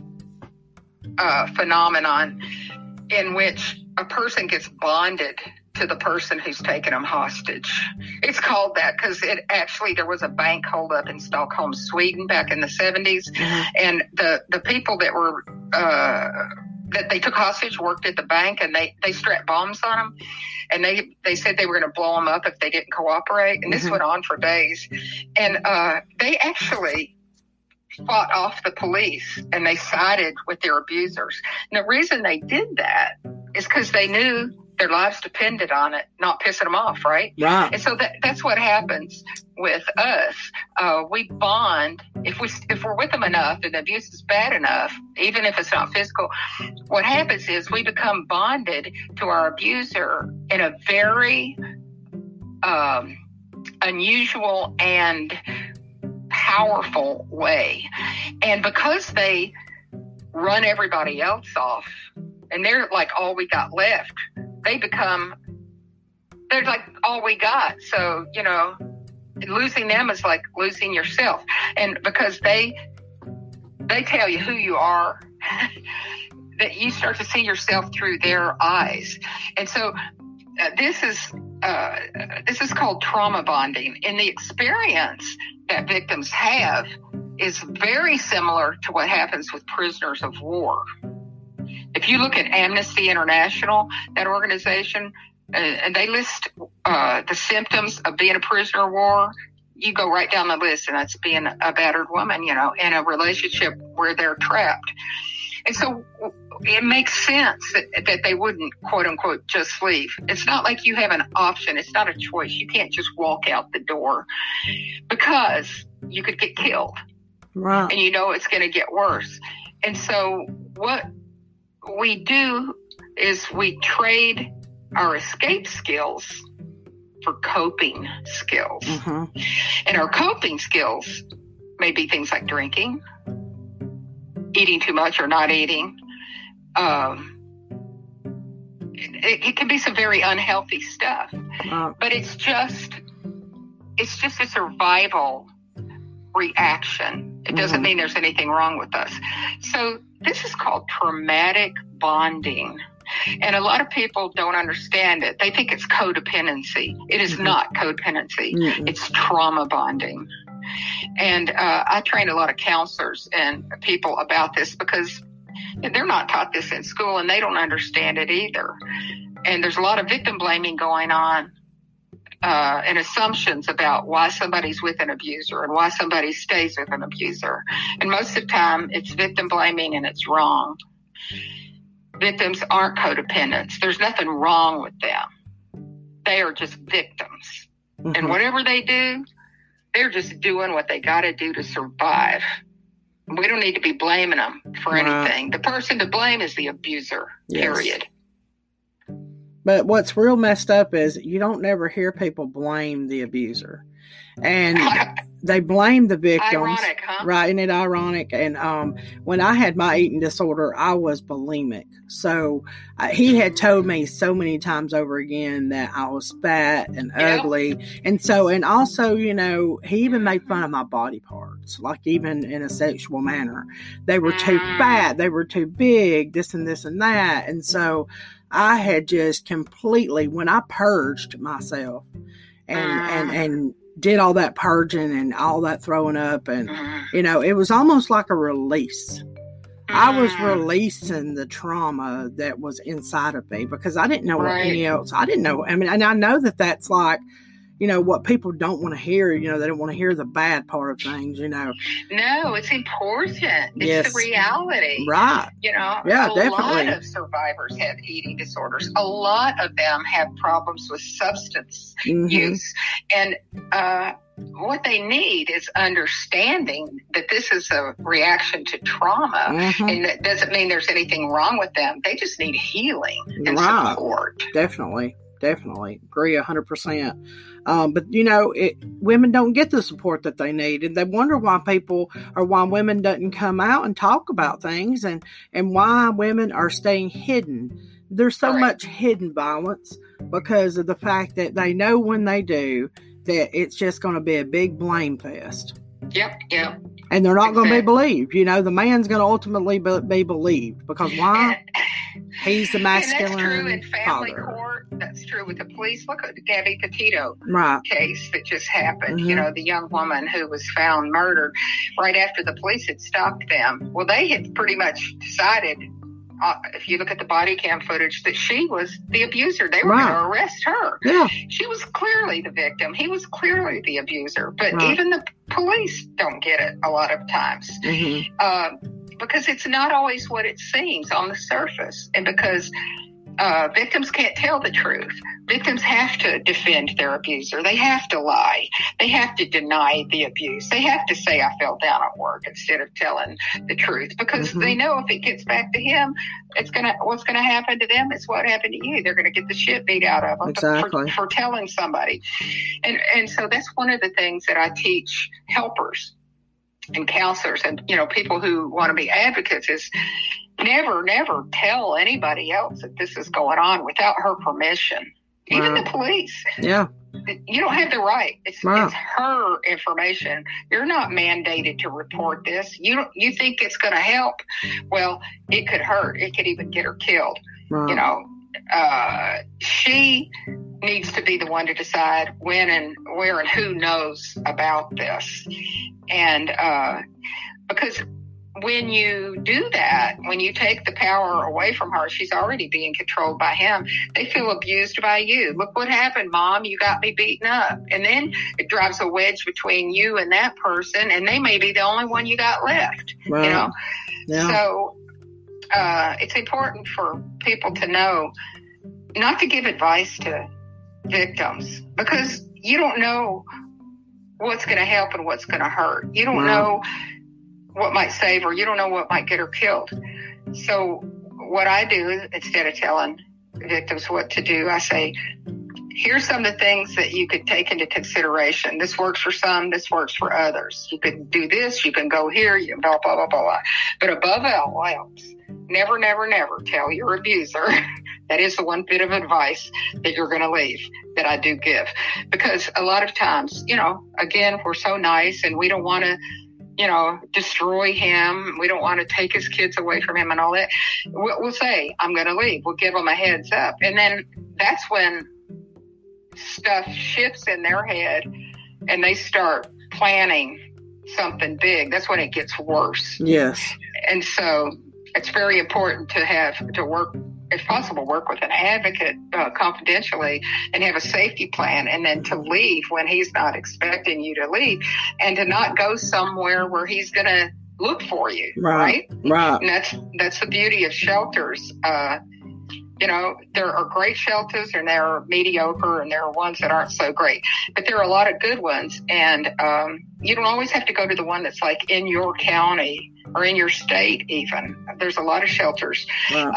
phenomenon in which a person gets bonded to the person who's taken them hostage. It's called that because there was a bank holdup in Stockholm, Sweden back in the 70s. Mm-hmm. And the people that were, that they took hostage worked at the bank, and they strapped bombs on them. And they said they were going to blow them up if they didn't cooperate. And this went on for days. And they actually fought off the police, and they sided with their abusers. And the reason they did that is because they knew their lives depended on it, not pissing them off, right? Right. And so that's what happens with us. We bond if we're with them enough, and the abuse is bad enough, even if it's not physical. What happens is we become bonded to our abuser in a very unusual and powerful way. And because they run everybody else off, and they're like all we got left, they're like all we got. So, losing them is like losing yourself. And because they tell you who you are, that you start to see yourself through their eyes. And so this is called trauma bonding. And the experience that victims have is very similar to what happens with prisoners of war. If you look at Amnesty International, that organization, and they list the symptoms of being a prisoner of war, you go right down the list, and that's being a battered woman, in a relationship where they're trapped. And so it makes sense that they wouldn't, quote unquote, just leave. It's not like you have an option. It's not a choice. You can't just walk out the door because you could get killed. Right. And it's going to get worse. And so what we do is we trade our escape skills for coping skills. Mm-hmm. And our coping skills may be things like drinking, eating too much or not eating. It can be some very unhealthy stuff, but it's just a survival reaction. It doesn't mean there's anything wrong with us. So this is called traumatic bonding. And a lot of people don't understand it. They think it's codependency. It is not codependency. It's trauma bonding. And I train a lot of counselors and people about this because they're not taught this in school, and they don't understand it either. And there's a lot of victim blaming going on and assumptions about why somebody's with an abuser and why somebody stays with an abuser. And most of the time, it's victim blaming, and it's wrong. Victims aren't codependents. There's nothing wrong with them. They are just victims. And whatever they do, they're just doing what they got to do to survive. We don't need to be blaming them for anything. The person to blame is the abuser, period. But what's real messed up is you don't never hear people blame the abuser. And they blame the victims. Ironic, huh? Right, isn't it ironic? And when I had my eating disorder, I was bulimic. So he had told me so many times over again that I was fat and ugly. And so, and also, you know, he even made fun of my body parts, like even in a sexual manner. They were too fat, they were too big, this and this and that. And so I had just completely, when I purged myself and did all that purging and all that throwing up, and you know, it was almost like a release. I was releasing the trauma that was inside of me because I didn't know what any else. I didn't know. I mean, and I know that that's like, you know, what people don't want to hear. You know, they don't want to hear the bad part of things, you know. No, it's important. It's the reality. Right. You know, definitely. A lot of survivors have eating disorders. A lot of them have problems with substance use. And what they need is understanding that this is a reaction to trauma. And that doesn't mean there's anything wrong with them. They just need healing and support. Definitely. Agree 100%. But, you know, women don't get the support that they need, and they wonder why why women doesn't come out and talk about things, and why women are staying hidden. There's so much hidden violence because of the fact that they know when they do that it's just going to be a big blame fest. Yep. And they're not going to be believed. You know, the man's going to ultimately be believed because why? He's the masculine and that's true in family father. Court. That's true with the police. Look at the Gabby Petito case that just happened. You know, the young woman who was found murdered right after the police had stopped them. Well, they had pretty much decided, if you look at the body cam footage, that she was the abuser. They were going to arrest her. Yeah. She was clearly the victim. He was clearly the abuser. But even the police don't get it a lot of times. Because it's not always what it seems on the surface. And because victims can't tell the truth. Victims have to defend their abuser. They have to lie. They have to deny the abuse. They have to say, I fell down at work, instead of telling the truth, because they know if it gets back to him, what's gonna happen to them is what happened to you. They're gonna get the shit beat out of them for telling somebody. And so that's one of the things that I teach helpers and counselors and, you know, people who want to be advocates is never tell anybody else that this is going on without her permission. Even the police. Yeah. You don't have the right. It's her information. You're not mandated to report this. You think it's going to help? Well, it could hurt. It could even get her killed. You know, she needs to be the one to decide when and where and who knows about this. And because when you do that, when you take the power away from her, she's already being controlled by him. They feel abused by you. Look what happened, Mom. You got me beaten up. And then it drives a wedge between you and that person, and they may be the only one you got left. You know? Yeah. So it's important for people to know not to give advice to victims, because you don't know what's going to help and what's going to hurt. You don't know what might save her. You don't know what might get her killed. So what I do is, instead of telling victims what to do, I say, here's some of the things that you could take into consideration. This works for some, this works for others. You can do this, you can go here, you can blah, blah, blah, blah. But above all else, never tell your abuser. That is the one bit of advice that you're going to leave that I do give. Because a lot of times, you know, again, we're so nice and we don't want to, you know, destroy him. We don't want to take his kids away from him and all that. We'll say, I'm going to leave. We'll give them a heads up. And then that's when stuff shifts in their head and they start planning something big. That's when it gets worse. Yes. And so it's very important to work, if possible, work with an advocate confidentially and have a safety plan, and then to leave when he's not expecting you to leave, and to not go somewhere where he's going to look for you. Right. And that's the beauty of shelters. You know, there are great shelters and there are mediocre and there are ones that aren't so great, but there are a lot of good ones. And you don't always have to go to the one that's like in your county or in your state even. There's a lot of shelters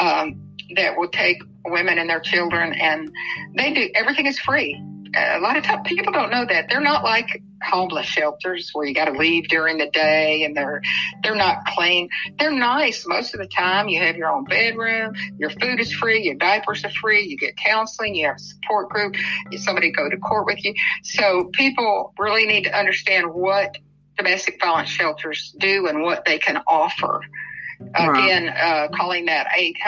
that will take women and their children, and they do, everything is free. A lot of times people don't know that. They're not like homeless shelters where you got to leave during the day and they're not clean. They're nice most of the time. You have your own bedroom, your food is free, your diapers are free, you get counseling, you have a support group, somebody go to court with you. So people really need to understand what domestic violence shelters do and what they can offer. Again, calling that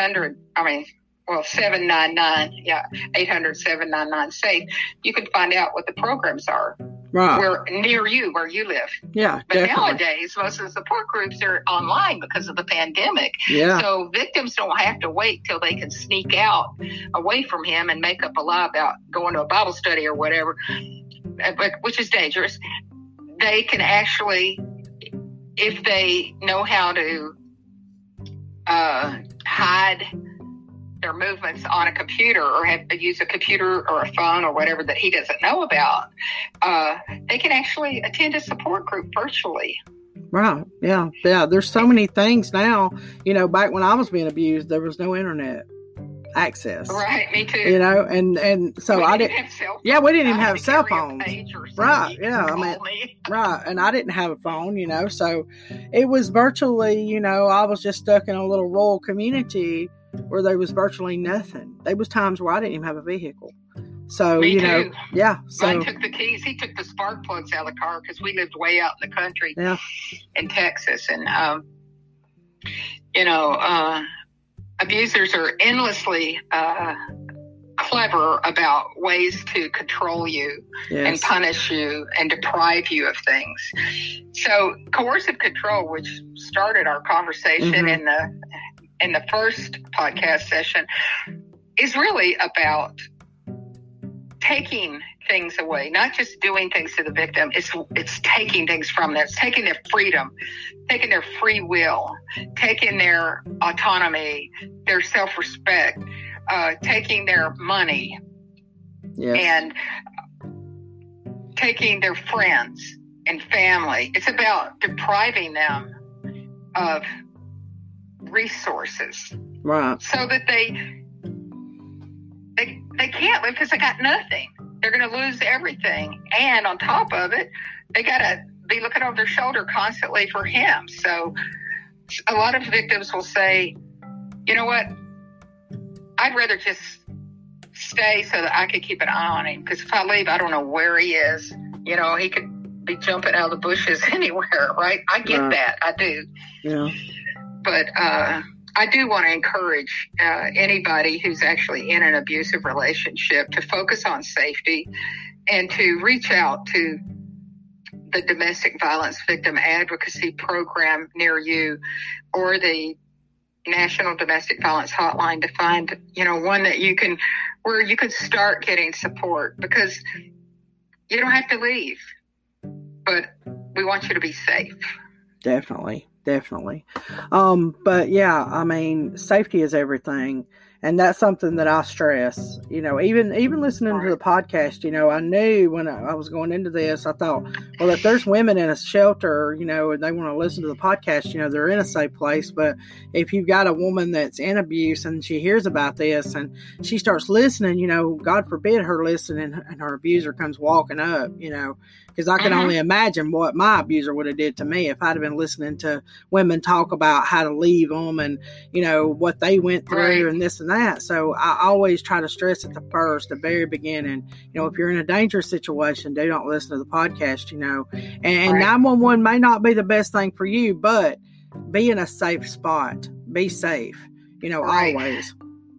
799, 800-799-SAFE. You can find out what the programs are where near you, where you live. Yeah, but definitely. Nowadays, most of the support groups are online because of the pandemic. Yeah. So victims don't have to wait till they can sneak out away from him and make up a lie about going to a Bible study or whatever, which is dangerous. They can actually, if they know how to hide their movements on a computer or have to use a computer or a phone or whatever that he doesn't know about, they can actually attend a support group virtually. Right. Yeah. Yeah. There's so many things now. You know, back when I was being abused, there was no internet access. Right. Me too. You know, and so I didn't have cell phones. Yeah, we didn't even have cell phones. Right. Yeah. Right. And I didn't have a phone, you know, so it was virtually, you know, I was just stuck in a little rural community where there was virtually nothing. There was times where I didn't even have a vehicle. So, Me you know, too. yeah. So I took the keys. He took the spark plugs out of the car because we lived way out in the country in Texas. And, abusers are endlessly clever about ways to control you and punish you and deprive you of things. So coercive control, which started our conversation in the first podcast session, is really about taking things away, not just doing things to the victim. It's taking things from them. It's taking their freedom, taking their free will, taking their autonomy, their self-respect, taking their money, and taking their friends and family. It's about depriving them of resources, right? So that they can't live because they got nothing. They're going to lose everything, and on top of it, they got to be looking over their shoulder constantly for him. So a lot of victims will say, "You know what? I'd rather just stay so that I could keep an eye on him, because if I leave, I don't know where he is. You know, he could be jumping out of the bushes anywhere, right?" I get that. I do. Yeah. But I do want to encourage anybody who's actually in an abusive relationship to focus on safety and to reach out to the Domestic Violence Victim Advocacy Program near you or the National Domestic Violence Hotline to find, one that where you can start getting support, because you don't have to leave, but we want you to be safe. Definitely. But yeah, I mean, safety is everything. And that's something that I stress, even listening to the podcast, I knew when I was going into this, I thought, well, if there's women in a shelter, and they want to listen to the podcast, they're in a safe place. But if you've got a woman that's in abuse and she hears about this and she starts listening, God forbid her listen and her abuser comes walking up, because I can only imagine what my abuser would have did to me if I'd have been listening to women talk about how to leave them and, what they went through and this and that. So I always try to stress at the very beginning, if you're in a dangerous situation, do not listen to the podcast, and 911 may not be the best thing for you, but be in a safe spot, be safe, always.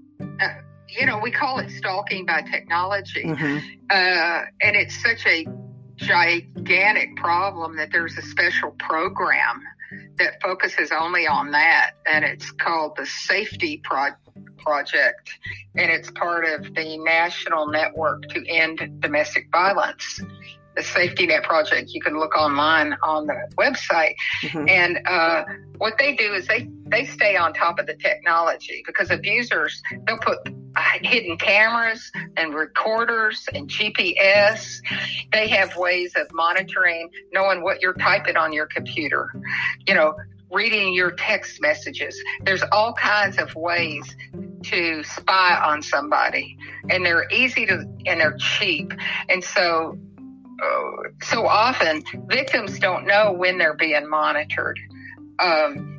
We call it stalking by technology. And it's such a gigantic problem that there's a special program that focuses only on that, and it's called the Safety Project, and it's part of the National Network to End Domestic Violence. The Safety Net Project, you can look online on the website. And what they do is they stay on top of the technology, because abusers, they'll put hidden cameras and recorders and GPS. They have ways of monitoring, knowing what you're typing on your computer, reading your text messages. There's all kinds of ways to spy on somebody, and they're easy and they're cheap. And so so often victims don't know when they're being monitored. And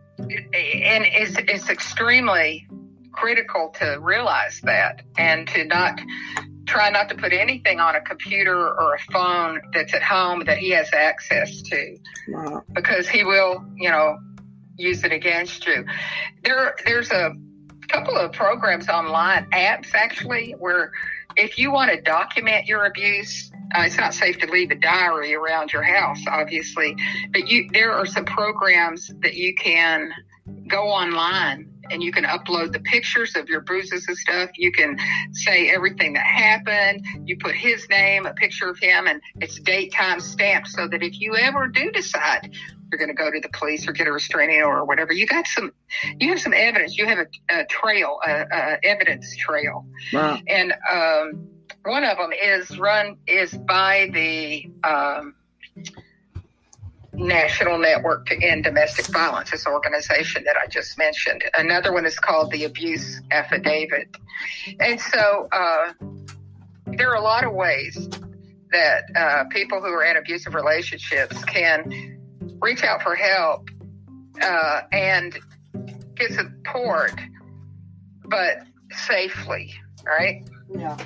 it's extremely critical to realize that, and to try not to put anything on a computer or a phone that's at home that he has access to, because he will, use it against you. There's a couple of programs online, apps actually, where if you want to document your abuse, it's not safe to leave a diary around your house, obviously, but there are some programs that you can go online and you can upload the pictures of your bruises and stuff. You can say everything that happened. You put his name, a picture of him, and it's date, time stamped, so that if you ever do decide you're going to go to the police or get a restraining order or whatever, you have some evidence. You have a trail, evidence trail. Wow. And one of them is by the National Network to End Domestic Violence, this organization that I just mentioned. Another one is called the Abuse Affidavit. And so there are a lot of ways that people who are in abusive relationships can reach out for help and get support, but safely, right? Yeah.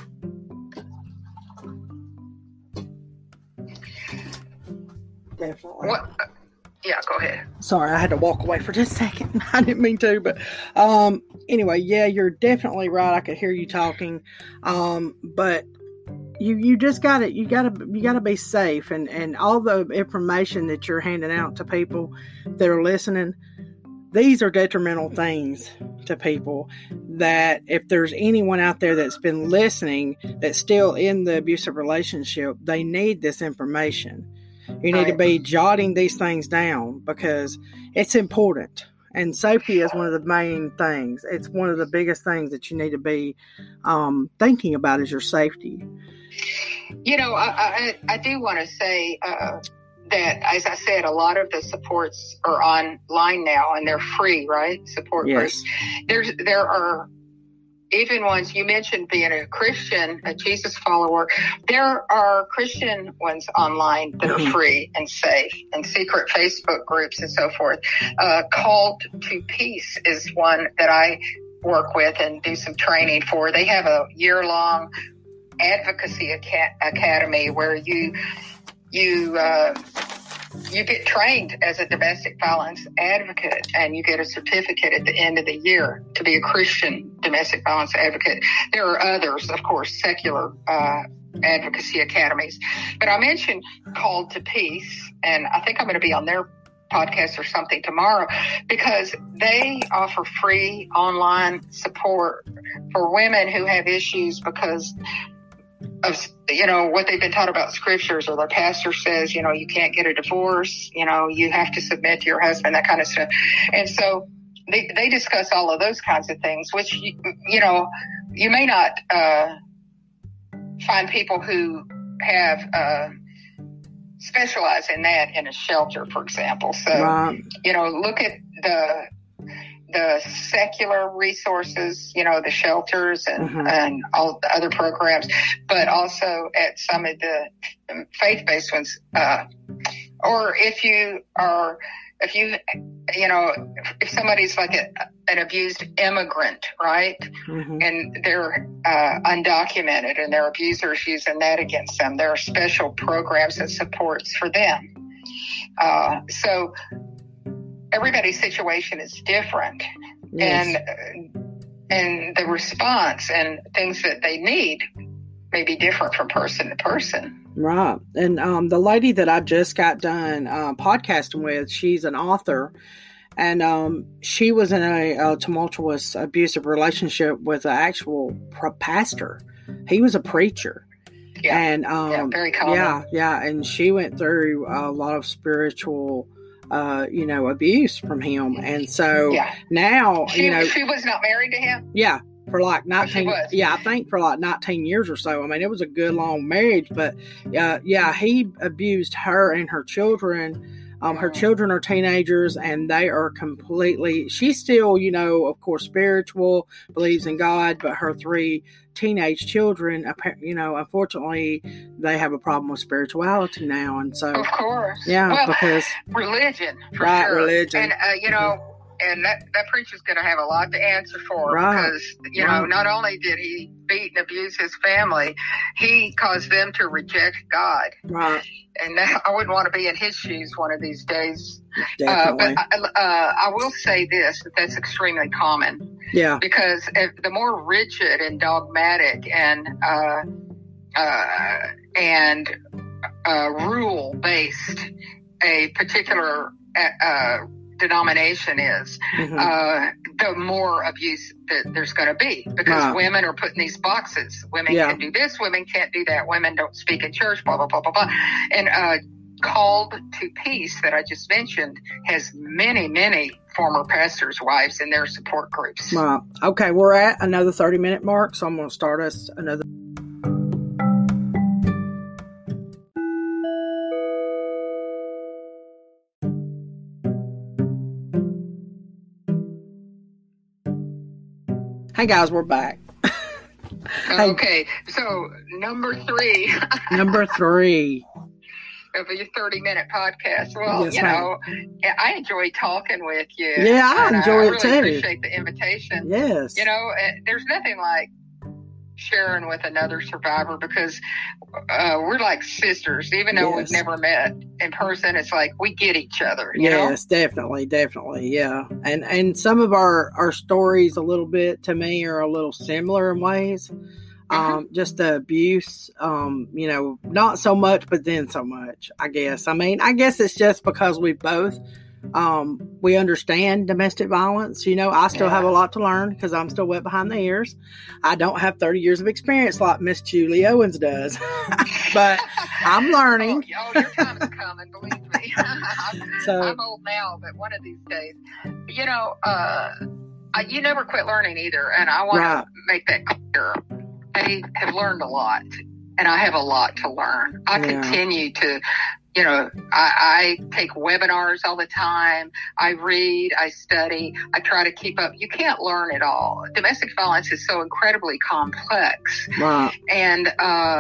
Definitely. Yeah, go ahead. Sorry, I had to walk away for just a second. I didn't mean to, but anyway, yeah, you're definitely right. I could hear you talking, but you just you gotta be safe, and all the information that you're handing out to people that are listening, these are detrimental things to people. That if there's anyone out there that's been listening that's still in the abusive relationship, they need this information. You need to be jotting these things down because it's important. And safety is one of the main things. It's one of the biggest things that you need to be thinking about is your safety. I do want to say that, as I said, a lot of the supports are online now and they're free, right? Support yes. groups. There are even ones, you mentioned being a Christian, a Jesus follower. There are Christian ones online that are free and safe, and secret Facebook groups and so forth. Called to Peace is one that I work with and do some training for. They have a year-long advocacy academy where you get trained as a domestic violence advocate, and you get a certificate at the end of the year to be a Christian domestic violence advocate. There are others, of course, secular advocacy academies. But I mentioned Called to Peace, and I think I'm going to be on their podcast or something tomorrow, because they offer free online support for women who have issues because of, what they've been taught about scriptures, or their pastor says, you can't get a divorce, you have to submit to your husband, that kind of stuff. And so they discuss all of those kinds of things, which, you may not find people who have specialize in that in a shelter, for example. So, look at the secular resources, the shelters and all the other programs, but also at some of the faith-based ones. Or if somebody's like an abused immigrant, right? And they're undocumented and their abusers using that against them, there are special programs and supports for them. So everybody's situation is different, yes. and the response and things that they need may be different from person to person. Right. And the lady that I just got done podcasting with, she's an author, and she was in a tumultuous, abusive relationship with an actual pastor. He was a preacher. Yeah. And very common. Yeah. And she went through a lot of spiritual abuse from him. And so now, she was not married to him? Yeah. For like 19, I think for like 19 years or so. I mean, it was a good long marriage, but he abused her and her children Her children are teenagers, and they are completely, she's still, of course, spiritual, believes in God, but her 3 teenage children, unfortunately, they have a problem with spirituality now. And so, of course. Yeah, well, because religion, for right, sure. Religion. And, and that preacher's going to have a lot to answer for, right. because, not only did he beat and abuse his family, he caused them to reject God. Right. And I wouldn't want to be in his shoes one of these days. Definitely. But I will say this, that's extremely common. Yeah. Because the more rigid and dogmatic and rule-based a particular denomination is, the more abuse that there's going to be, because women are put in these boxes. Women can do this, women can't do that, women don't speak in church, blah, blah, blah, blah, blah. And Called to Peace that I just mentioned has many, many former pastors' wives in their support groups. Right. Okay, we're at another 30-minute mark, so I'm going to start us another. Hey guys, we're back. Okay, so number 3. Number 3. Of your 30-minute podcast. Well, yes, I enjoy talking with you. Yeah, I enjoy it too. I really appreciate the invitation. Yes. There's nothing like sharing with another survivor, because we're like sisters, even though we've never met in person. It's like we get each other. Yes, definitely, yeah. And some of our stories, a little bit to me, are a little similar in ways. Just the abuse, not so much, but then so much, I guess. I guess it's just because we both, we understand domestic violence. I still have a lot to learn because I'm still wet behind the ears. I don't have 30 years of experience like Miss Julie Owens does, but I'm learning. Oh, your time is coming, believe me. I'm old now, but one of these days, you never quit learning either. And I want to make that clear. I have learned a lot, and I have a lot to learn. I continue to, I take webinars all the time. I read, I study, I try to keep up. You can't learn it all. Domestic violence is so incredibly complex. Wow. And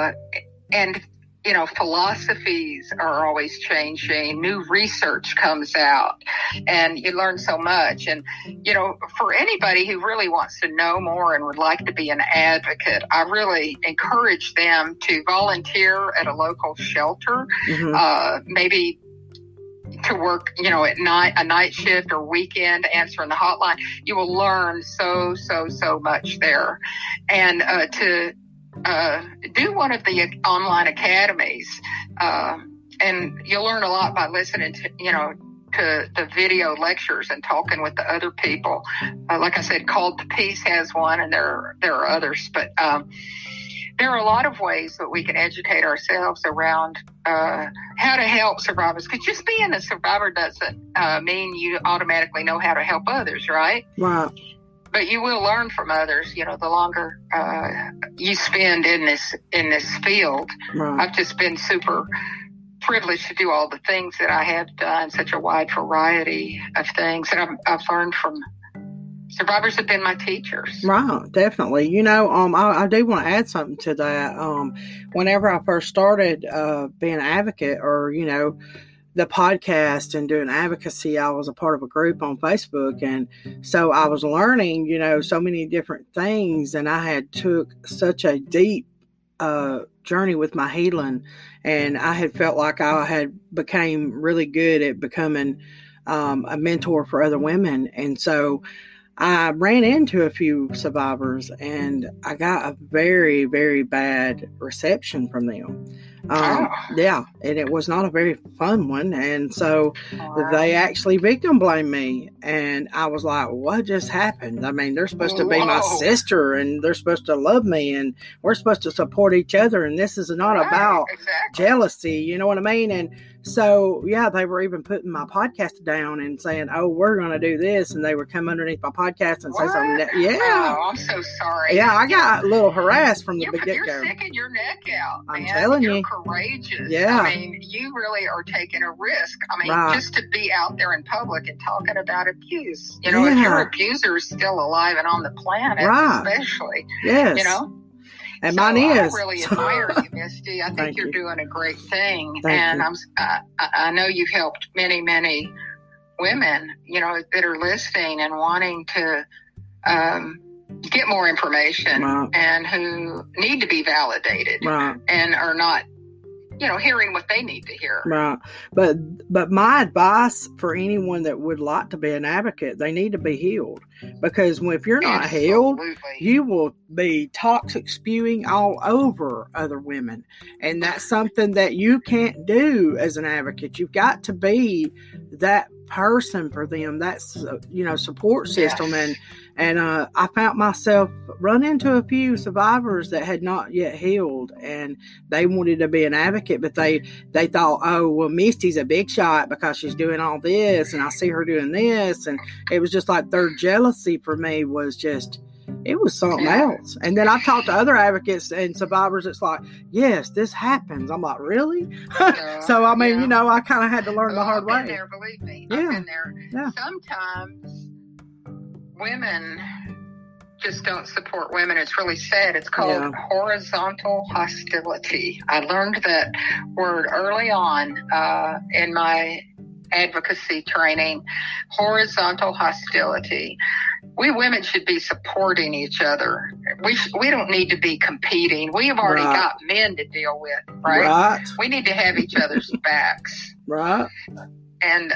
philosophies are always changing. New research comes out, and you learn so much. And, for anybody who really wants to know more and would like to be an advocate, I really encourage them to volunteer at a local shelter, maybe to work, at night, a night shift or weekend, answering the hotline. You will learn so much there. And to do one of the online academies, and you'll learn a lot by listening to the video lectures and talking with the other people. Like I said, Called to Peace has one, and there are others, but there are a lot of ways that we can educate ourselves around how to help survivors, because just being a survivor doesn't mean you automatically know how to help others, right? Right. But you will learn from others, the longer you spend in this field. Right. I've just been super privileged to do all the things that I have done, such a wide variety of things that I've learned from survivors. Have been my teachers. Right, definitely. I do want to add something to that. Whenever I first started being an advocate, or the podcast and doing advocacy, I was a part of a group on Facebook, and so I was learning, so many different things, and I had took such a deep journey with my healing, and I had felt like I had became really good at becoming a mentor for other women, and so I ran into a few survivors, and I got a very, very bad reception from them. Yeah, and it was not a very fun one. And so they actually victim blamed me. And I was like, what just happened? They're supposed to be my sister, and they're supposed to love me, and we're supposed to support each other. And this is not about jealousy. You know what I mean? And so, they were even putting my podcast down and saying, oh, we're going to do this. And they would come underneath my podcast and say something. Oh, I'm so sorry. Yeah, I got a little harassed from the get-go. You're sticking your neck out, I'm telling you. courageous. Yeah. I mean, you really are taking a risk. I mean, Right. just to be out there in public and talking about abuse. You know, if Yeah. your abuser is still alive and on the planet, Right. especially, Yes. you know. And So mine is. I really admire you, Misty. I think Thank you're you. doing a great thing. Thank and you. I know you've helped many, many women, you know, that are listening and wanting to get more information Right. and who need to be validated Right. and are not, you know, hearing what they need to hear. Right. But my advice for anyone that would like to be an advocate, they need to be healed. Because if you're not healed, Absolutely. you will be toxic spewing all over other women. And that's something that you can't do as an advocate. You've got to be that person for them, that's, you know, support system. Yes. And I found myself run into a few survivors that had not yet healed, and they wanted to be an advocate, but they thought, oh, well, Misty's a big shot because she's doing all this, and I see her doing this, and it was just like their jealousy for me was just, it was something else. And then I talked to other advocates and survivors. It's like, yes, this happens. I'm like, really? So I mean, you know, I kind of had to learn the hard I've been way. there, believe me. Yeah. I've been there. Yeah. Sometimes women just don't support women. It's really sad. It's called horizontal hostility. I learned that word early on in my advocacy training. Horizontal hostility. We women should be supporting each other. We don't need to be competing. We have already got men to deal with, right? We need to have each other's backs. Right. And,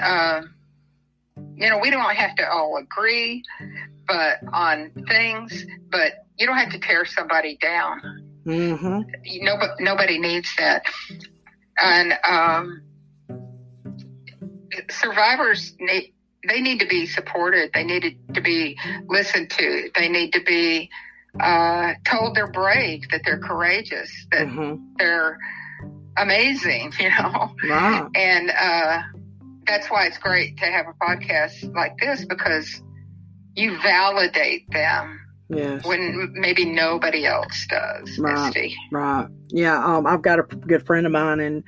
you know, we don't have to all agree on things, but you don't have to tear somebody down. Mm-hmm. Nobody needs that. And survivors need to be supported. They need to be listened to. They need to be told they're brave, that they're courageous, that they're amazing, you know. Right. And that's why it's great to have a podcast like this, because you validate them. Yes. When maybe nobody else does, Misty. Right. Yeah. I've got a good friend of mine, and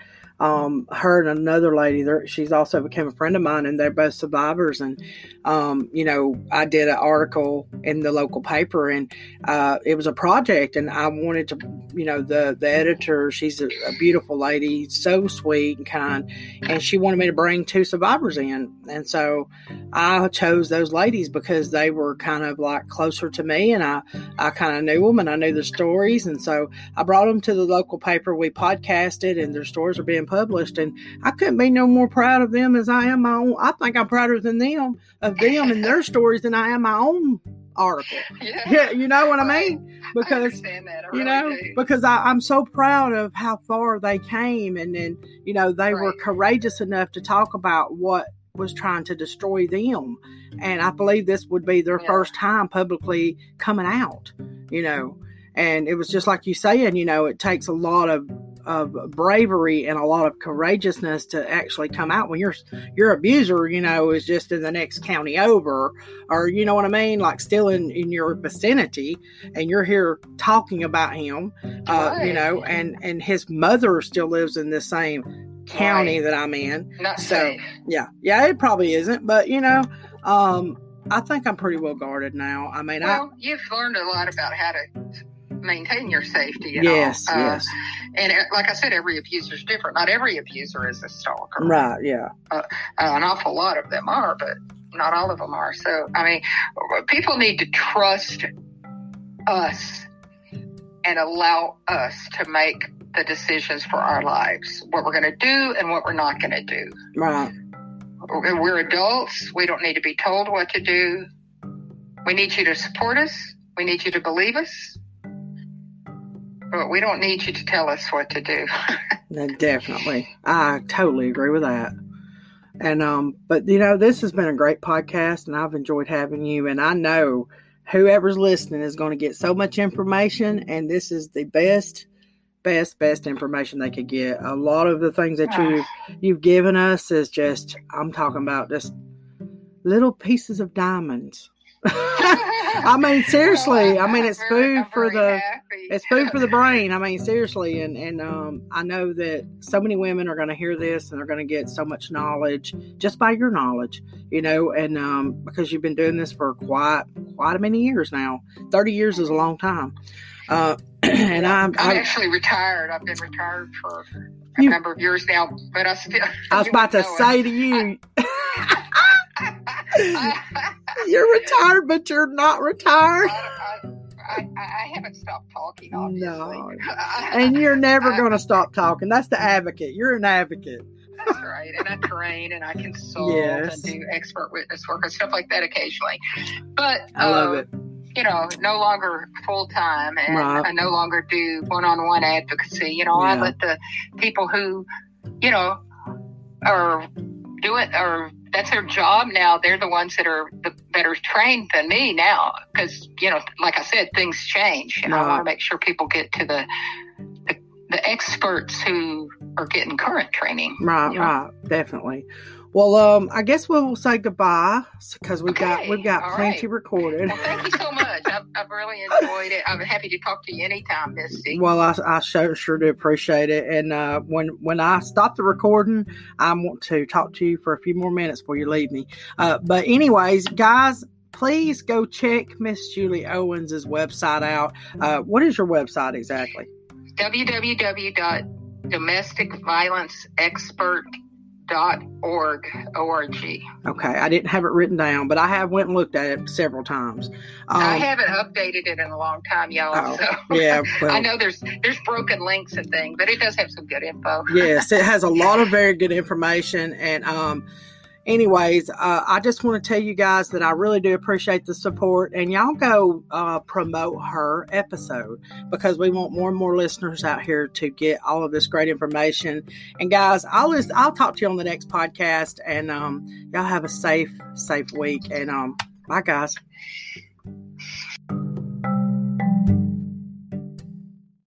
her and another lady, she's also became a friend of mine, and they're both survivors. And, you know, I did an article in the local paper, and it was a project, and I wanted to, you know, the editor, she's a beautiful lady, so sweet and kind, and she wanted me to bring 2 survivors in. And so I chose those ladies because they were kind of like closer to me, and I kind of knew them, and I knew their stories. And so I brought them to the local paper. We podcasted, and their stories are being published, and I couldn't be no more proud of them as I am my own. I think I'm prouder than them and their stories than I am my own article. Yeah, you know what I mean? Because I understand that. I really you know, do. because I'm so proud of how far they came, and then, you know, they were courageous enough to talk about what was trying to destroy them. And I believe this would be their first time publicly coming out, you know. And it was just like you saying, you know, it takes a lot of bravery and a lot of courageousness to actually come out when your abuser, you know, is just in the next county over, or, you know what I mean? Like still in your vicinity, and you're here talking about him, you know, and his mother still lives in the same county that I'm in. Not so safe. yeah, it probably isn't, but you know, I think I'm pretty well guarded now. I mean, you've learned a lot about how to maintain your safety. Yes. And like I said, every abuser is different. Not every abuser is a stalker. Right. Yeah. An awful lot of them are, but not all of them are. So, I mean, people need to trust us and allow us to make the decisions for our lives, what we're going to do and what we're not going to do. Right. We're adults. We don't need to be told what to do. We need you to support us. We need you to believe us. But we don't need you to tell us what to do. Definitely. I totally agree with that. And, but you know, this has been a great podcast, and I've enjoyed having you. And I know whoever's listening is going to get so much information, and this is the best information they could get. A lot of the things that you've given us is just, I'm talking about just little pieces of diamonds. I mean, seriously. I mean, it's food for the. Happy. be. It's food for the brain. I mean, seriously. And I know that so many women are going to hear this and are going to get so much knowledge just by your knowledge, and because you've been doing this for quite a many years now. 30 years is a long time. And I'm actually retired. I've been retired for a number of years now, but I still. I was about to say to you, you're retired, but you're not retired. I haven't stopped talking, obviously. No. And you're never going to stop talking. That's the advocate. You're an advocate. That's right. And I train and I consult and do expert witness work and stuff like that occasionally. But I love it. No longer full time, and right. I no longer do one-on-one advocacy. I let the people who, are doing, or that's their job now. They're the ones that are better trained than me now, because like I said, things change, and I want to make sure people get to the experts who are getting current training. Right, definitely. Well, I guess we'll say goodbye because we've got plenty recorded. Well, thank you so much. I've really enjoyed it. I'm happy to talk to you anytime, Misty. Well, I sure do appreciate it. And when I stop the recording, I want to talk to you for a few more minutes before you leave me. But anyways, guys, please go check Miss Julie Owens' website out. What is your website exactly? www.domesticviolenceexpert.org. Okay, I didn't have it written down, but I have went and looked at it several times. I haven't updated it in a long time, y'all. So yeah, well, I know there's broken links and things, but it does have some good info. Yes, it has a lot of very good information. And anyways, I just want to tell you guys that I really do appreciate the support, and y'all go promote her episode because we want more and more listeners out here to get all of this great information. And guys, I'll talk to you on the next podcast, and y'all have a safe week. And bye, guys.